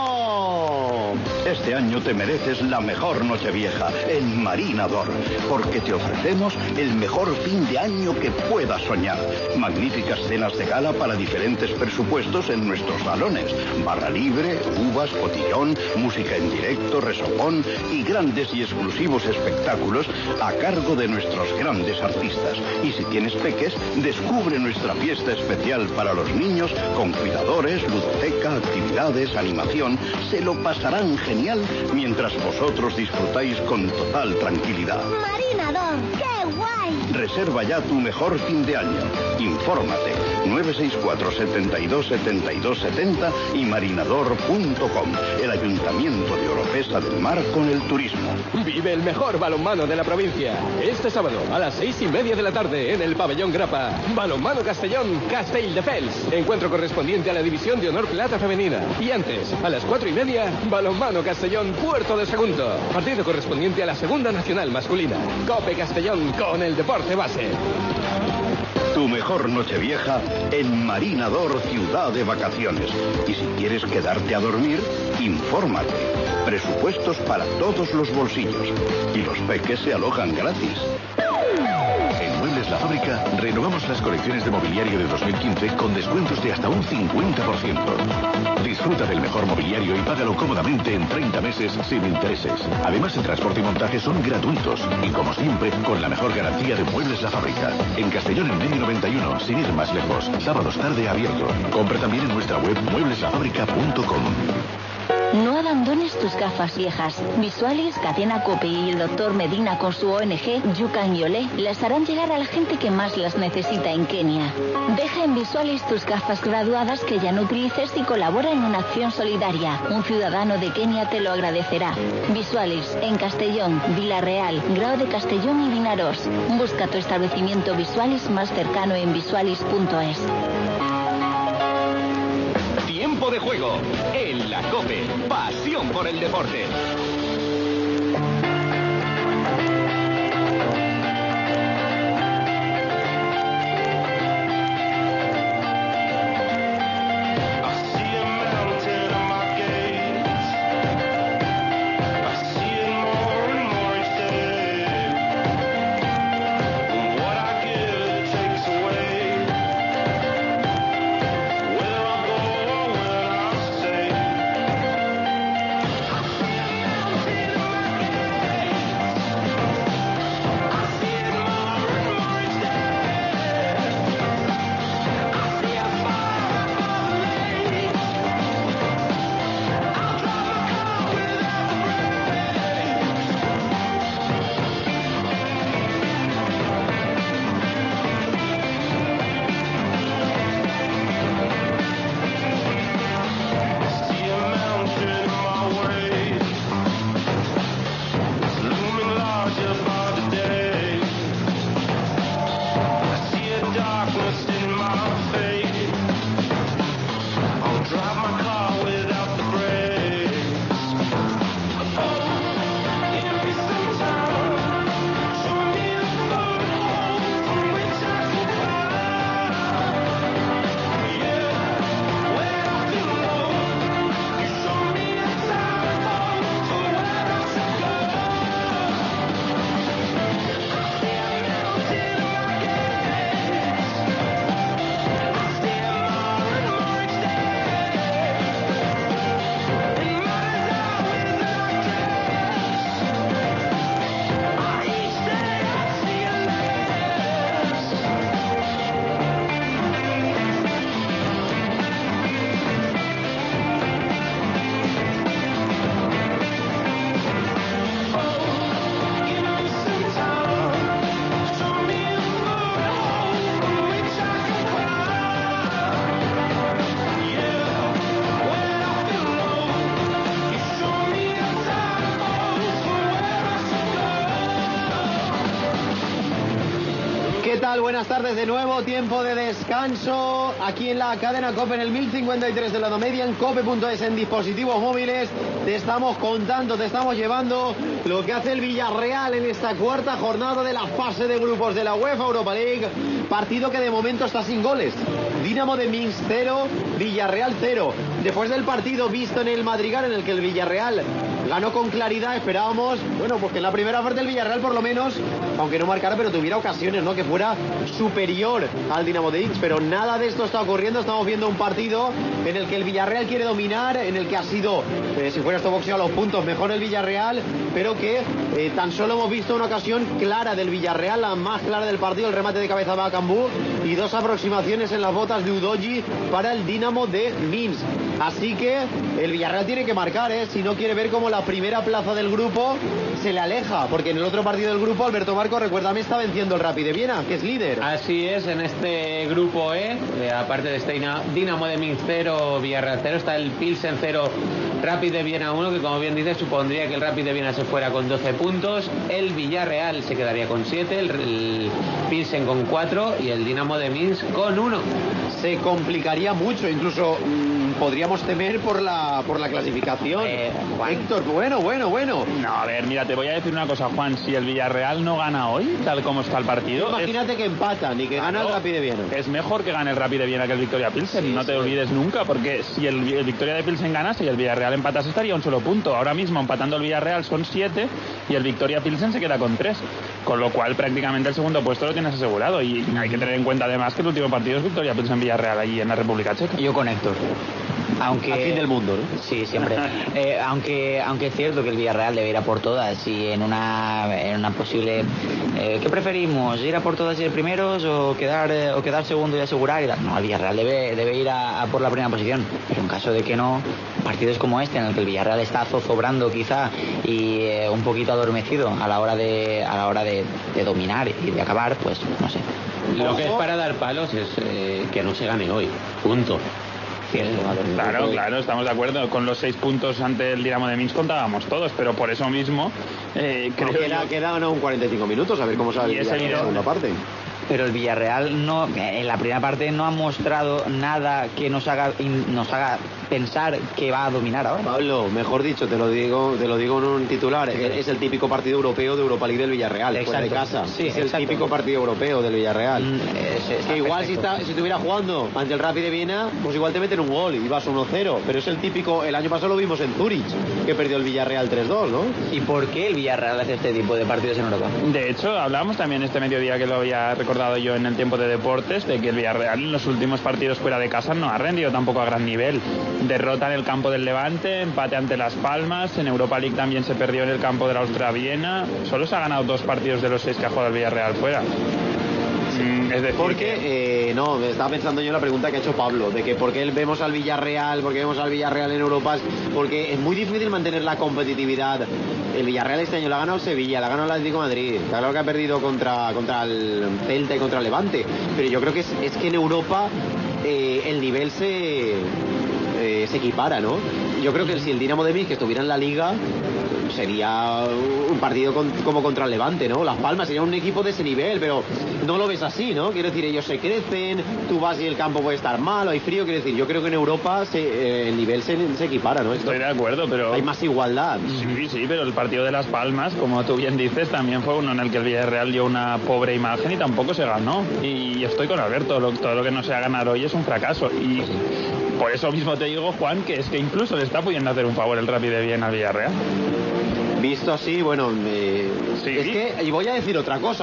0. Este año te mereces la mejor Nochevieja en Marinador, porque te ofrecemos el mejor fin de año que puedas soñar. Magníficas cenas de gala para diferentes presupuestos en nuestros salones. Barra libre, uvas, cotillón, música en directo, resopón y grandes y exclusivos espectáculos a cargo de nuestros grandes artistas. Y si tienes peques, descubre nuestra fiesta especial para los niños con cuidadores, ludoteca, actividades, animación. Se lo pasarán genial mientras vosotros disfrutáis con total tranquilidad. Marinador, ¡qué guay! Reserva ya tu mejor fin de año. Infórmate 964 72 72 70 y marinador.com. El Ayuntamiento de Oropesa del Mar con el turismo. Vive el mejor balonmano de la provincia. Este sábado a las 6:30 de la tarde en el Pabellón Grapa. Balonmano Castellón, Castelldefels. Encuentro correspondiente a la División de Honor Plata Femenina. Y antes, a las 4:30, Balonmano Castellón, Puerto de Sagunto. Partido correspondiente a la Segunda Nacional Masculina. Cope Castellón con el deporte base. Tu mejor Nochevieja en Marinador, ciudad de vacaciones. Y si quieres quedarte a dormir, infórmate. Presupuestos para todos los bolsillos. Y los peques se alojan gratis. En Muebles La Fábrica renovamos las colecciones de mobiliario de 2015 con descuentos de hasta un 50%. Disfruta del mejor mobiliario y págalo cómodamente en 30 meses sin intereses. Además, el transporte y montaje son gratuitos. Y como siempre, con la mejor garantía de Muebles La Fábrica. En Castellón en medio 91, sin ir más lejos. Sábados tarde abierto. Compra también en nuestra web muebleslafábrica.com. No abandones tus gafas viejas. Visualis, Cadena Cope y el Dr. Medina con su ONG, Yucan Yole, las harán llegar a la gente que más las necesita en Kenia. Deja en Visualis tus gafas graduadas que ya no utilices y colabora en una acción solidaria. Un ciudadano de Kenia te lo agradecerá. Visualis, en Castellón, Villarreal, Grao de Castellón y Vinaroz. Busca tu establecimiento Visualis más cercano en visualis.es. Tiempo de juego en la COPE. Pasión por el deporte. Buenas tardes de nuevo, tiempo de descanso aquí en la cadena COPE en el 1053 de la media, en cope.es, en dispositivos móviles. Te estamos contando, te estamos llevando lo que hace el Villarreal en esta cuarta jornada de la fase de grupos de la UEFA Europa League. Partido que de momento está sin goles. Dinamo de Minsk 0, Villarreal 0. Después del partido visto en el Madrigal, en el que el Villarreal ganó con claridad, esperábamos, bueno, pues que en la primera parte el Villarreal por lo menos, aunque no marcara, pero tuviera ocasiones, ¿no? Que fuera superior al Dinamo de Minsk, pero nada de esto está ocurriendo. Estamos viendo un partido en el que el Villarreal quiere dominar, en el que ha sido, si fuera esto boxeo a los puntos, mejor el Villarreal, pero que tan solo hemos visto una ocasión clara del Villarreal, la más clara del partido, el remate de cabeza de Bakambu, y dos aproximaciones en las botas de Udogie para el Dinamo de Minsk. Así que el Villarreal tiene que marcar, si no quiere ver cómo la primera plaza del grupo se le aleja, porque en el otro partido del grupo, Alberto Marco, recuérdame, está venciendo el Rapid de Viena, que es líder. Así es, en este grupo aparte de este Dinamo de Minsk 0, Villarreal 0, está el Pilsen 0, Rapid de Viena 1, que como bien dice, supondría que el Rapid de Viena se fuera con 12 puntos, el Villarreal se quedaría con 7, el Pilsen con 4 y el Dinamo de Minsk con 1. Se complicaría mucho, incluso podríamos temer por la clasificación. Héctor, bueno. No, a ver, mira, te voy a decir una cosa, Juan. Si el Villarreal no gana hoy, tal como está el partido... Imagínate que empatan y que gana el Rapid de Viena. Es mejor que gane el Rapid de Viena que el Victoria Pilsen. No te olvides nunca, porque si el Victoria de Pilsen ganase y el Villarreal empatase, estaría un solo punto. Ahora mismo, empatando el Villarreal, son 7 y el Victoria Pilsen se queda con 3. Con lo cual, prácticamente el segundo puesto lo tienes asegurado. Y hay que tener en cuenta, además, que el último partido es Victoria Pilsen-Villarreal allí en la República Checa. Yo con Héctor. Aunque, al fin del mundo, ¿no? Sí, siempre. Aunque es cierto que el Villarreal debe ir a por todas y en una posible... ¿Qué preferimos? ¿Ir a por todas y ir primeros o quedar segundo y asegurar? No, el Villarreal debe ir a por la primera posición. Pero en caso de que no, partidos como este, en el que el Villarreal está zozobrando quizá y un poquito adormecido a la hora de dominar y de acabar, pues no sé. Lo que es para dar palos es que no se gane hoy. Punto. Claro, estamos de acuerdo. Con los 6 puntos ante el Dinamo de Minsk contábamos todos, pero por eso mismo creo que quedan aún 45 minutos a ver cómo sale la segunda parte. Pero el Villarreal en la primera parte no ha mostrado nada que nos haga pensar que va a dominar ahora. Pablo, mejor dicho, te lo digo en un titular, es el típico partido europeo de Europa League del Villarreal, fuera de casa. Sí, es el típico partido europeo del Villarreal. Que igual si estuviera jugando ante el Rapid de Viena, pues igual te meten un gol y vas 1-0, pero es el típico, el año pasado lo vimos en Zurich, que perdió el Villarreal 3-2, ¿no? ¿Y por qué el Villarreal hace este tipo de partidos en Europa? De hecho, hablábamos también este mediodía, que lo había recordado yo en el tiempo de deportes, de que el Villarreal en los últimos partidos fuera de casa no ha rendido tampoco a gran nivel. Derrota en el campo del Levante, empate ante Las Palmas, en Europa League también se perdió en el campo de la Austria Viena. Solo se ha ganado 2 partidos de los 6 que ha jugado el Villarreal fuera. Es decir, porque no, estaba pensando yo en la pregunta que ha hecho Pablo, de que por qué vemos al Villarreal en Europa, porque es muy difícil mantener la competitividad. El Villarreal este año le ha ganado el Sevilla, le ha ganado el Atlético de Madrid, claro que ha perdido contra el Celta y contra el Levante, pero yo creo que es que en Europa el nivel se equipara, ¿no? Yo creo que si el Dinamo de Minsk estuviera en la Liga sería un partido como contra el Levante, ¿no? Las Palmas sería un equipo de ese nivel, pero no lo ves así, ¿no? Quiero decir, ellos se crecen, tú vas y el campo puede estar malo, hay frío, quiero decir, yo creo que en Europa el nivel se equipara, ¿no? Estoy de acuerdo, pero... hay más igualdad. Sí, pero el partido de Las Palmas, como tú bien dices, también fue uno en el que el Villarreal dio una pobre imagen y tampoco se ganó. Y estoy con Alberto, todo lo que no se ha ganado hoy es un fracaso. Y por eso mismo te digo, Juan, que es que incluso le está pudiendo hacer un favor el Rapid de Viena al Villarreal. Visto así, bueno, sí. Es que, y voy a decir otra cosa.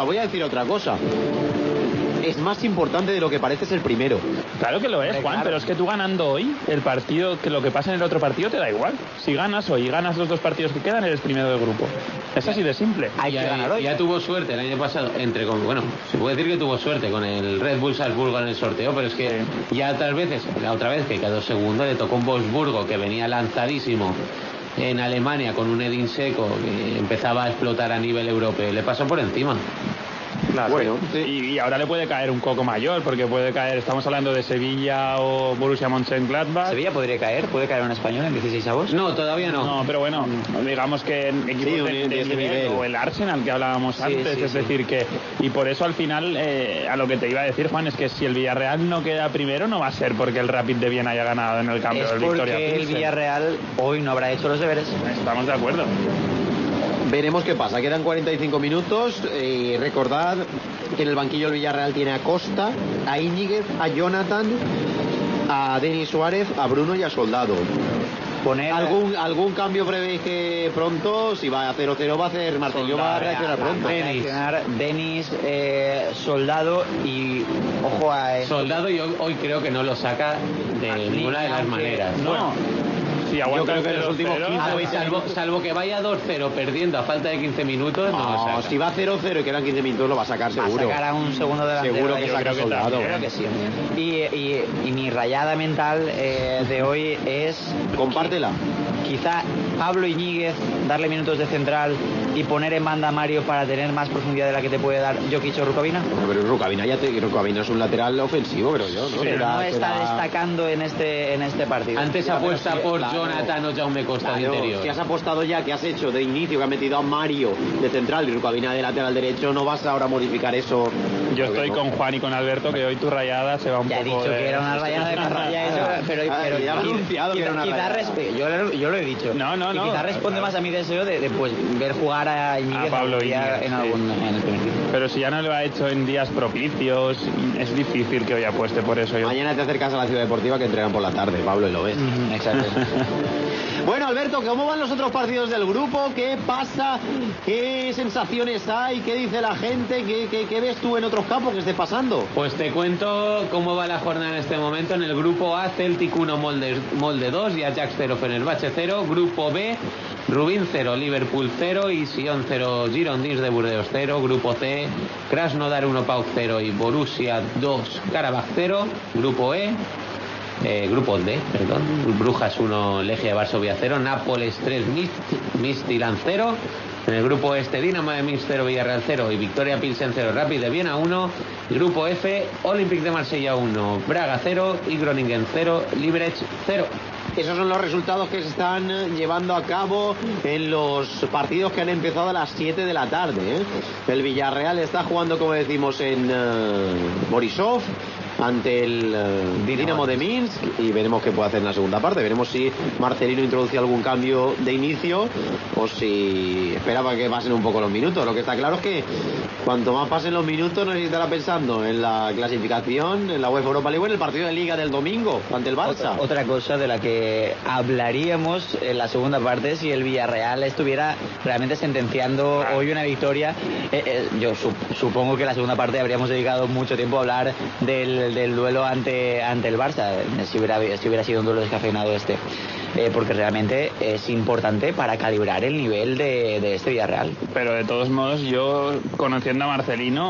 Es más importante de lo que parece ser primero. Claro que lo es, Juan, pero es que tú ganando hoy el partido, que lo que pasa en el otro partido te da igual. Si ganas hoy y ganas los 2 partidos que quedan, eres primero del grupo. Es así de simple. Hay que ganar hoy. Ya tuvo suerte el año pasado, se puede decir que tuvo suerte con el Red Bull Salzburgo en el sorteo, pero es que ya otras veces, la otra vez que quedó segundo, le tocó un Wolfsburgo que venía lanzadísimo en Alemania con un Edin Dzeko que empezaba a explotar a nivel europeo, le pasó por encima. Claro, bueno, sí. Y ahora le puede caer un coco mayor, porque puede caer, estamos hablando de Sevilla o Borussia Mönchengladbach. ¿Sevilla puede caer un español en 16avos? No, todavía no. No, pero bueno, digamos que en equipos de nivel, o el Arsenal que hablábamos antes, es decir que, y por eso al final, a lo que te iba a decir, Juan, es que si el Villarreal no queda primero, no va a ser porque el Rapid de Viena haya ganado en el campo del Victoria Pilsen. Es porque el Villarreal hoy no habrá hecho los deberes. Estamos de acuerdo. Veremos qué pasa, quedan 45 minutos. Recordad que en el banquillo el Villarreal tiene a Costa, a Íñiguez, a Jonathan, a Denis Suárez, a Bruno y a Soldado. ¿Algún cambio prevéis que pronto? Si va a 0-0 va a hacer Marcelo, va a reaccionar pronto. Denis, Soldado y ojo a... Soldado yo hoy creo que no lo saca de ninguna de las maneras. No. Sí, yo creo que en los últimos 15 salvo que vaya 2-0 perdiendo a falta de 15 minutos, no lo saca. Si va 0-0 y quedan 15 minutos lo va a sacar seguro. Va a sacar a un segundo delantero. Seguro que saca Soldado. Creo que sí. Y mi rayada mental de hoy es... Compártela. Quizá Pablo Iñiguez, darle minutos de central y poner en banda a Mario para tener más profundidad de la que te puede dar Jokic o Rukavina? Bueno, pero Rukavina es un lateral ofensivo, creo yo, ¿no? Pero no está destacando en este partido. Antes apuesta por Jonathan o Jaume Costa de interior. Si has apostado ya, que has hecho de inicio, que has metido a Mario de central y Rukavina de lateral derecho, no vas ahora a modificar eso. Yo estoy con Juan y con Alberto, que hoy tu rayada se va un poco... Ya he dicho que era una rayada de Carraya, pero ya he anunciado que era una rayada. Yo lo he dicho. No. Y quizás responde más a mi deseo de pues, ver jugar a Iñiguez Pablo en el primer tiempo. Pero si ya no lo ha hecho en días propicios, es difícil que hoy apueste por eso. Mañana te acercas a la Ciudad Deportiva, que entregan por la tarde, Pablo, y lo ves. Exacto. Bueno, Alberto, ¿cómo van los otros partidos del grupo? ¿Qué pasa? ¿Qué sensaciones hay? ¿Qué dice la gente? ¿Qué ves tú en otros campos que esté pasando? Pues te cuento cómo va la jornada en este momento. En el grupo A, Celtic 1, Molde 2 y Ajax 0, Fenerbahce 0. Grupo B, Rubin 0, Liverpool 0 y Sion 0, Girondins de Burdeos 0. Grupo C, Krasnodar 1, PAOK 0 y Borussia 2, Karabakh 0. Grupo E, Grupo D, perdón, Brujas 1, Legia de Varsovia 0, Nápoles 3, Midtjylland 0. En el grupo este, Dinamo de Minsk 0, Villarreal 0 y Victoria Pilsen 0, Rapid de Viena 1. Grupo F, Olympique de Marsella 1, Braga 0 y Groningen 0, Liberec 0. Esos son los resultados que se están llevando a cabo en los partidos que han empezado a las 7 de la tarde. El Villarreal está jugando, como decimos, en Borisov ante el Dinamo de Minsk, y veremos qué puede hacer en la segunda parte. Veremos si Marcelino introduce algún cambio de inicio o si esperaba que pasen un poco los minutos. Lo que está claro es que cuanto más pasen los minutos, no sé si estará pensando en la clasificación, en la UEFA Europa League, en el partido de Liga del domingo ante el Barça. Otra cosa de la que hablaríamos en la segunda parte, si el Villarreal estuviera realmente sentenciando hoy una victoria. Yo supongo que en la segunda parte habríamos dedicado mucho tiempo a hablar del duelo ante el Barça, si hubiera sido un duelo descafeinado porque realmente es importante para calibrar el nivel de este Villarreal. Pero de todos modos, yo, conociendo a Marcelino,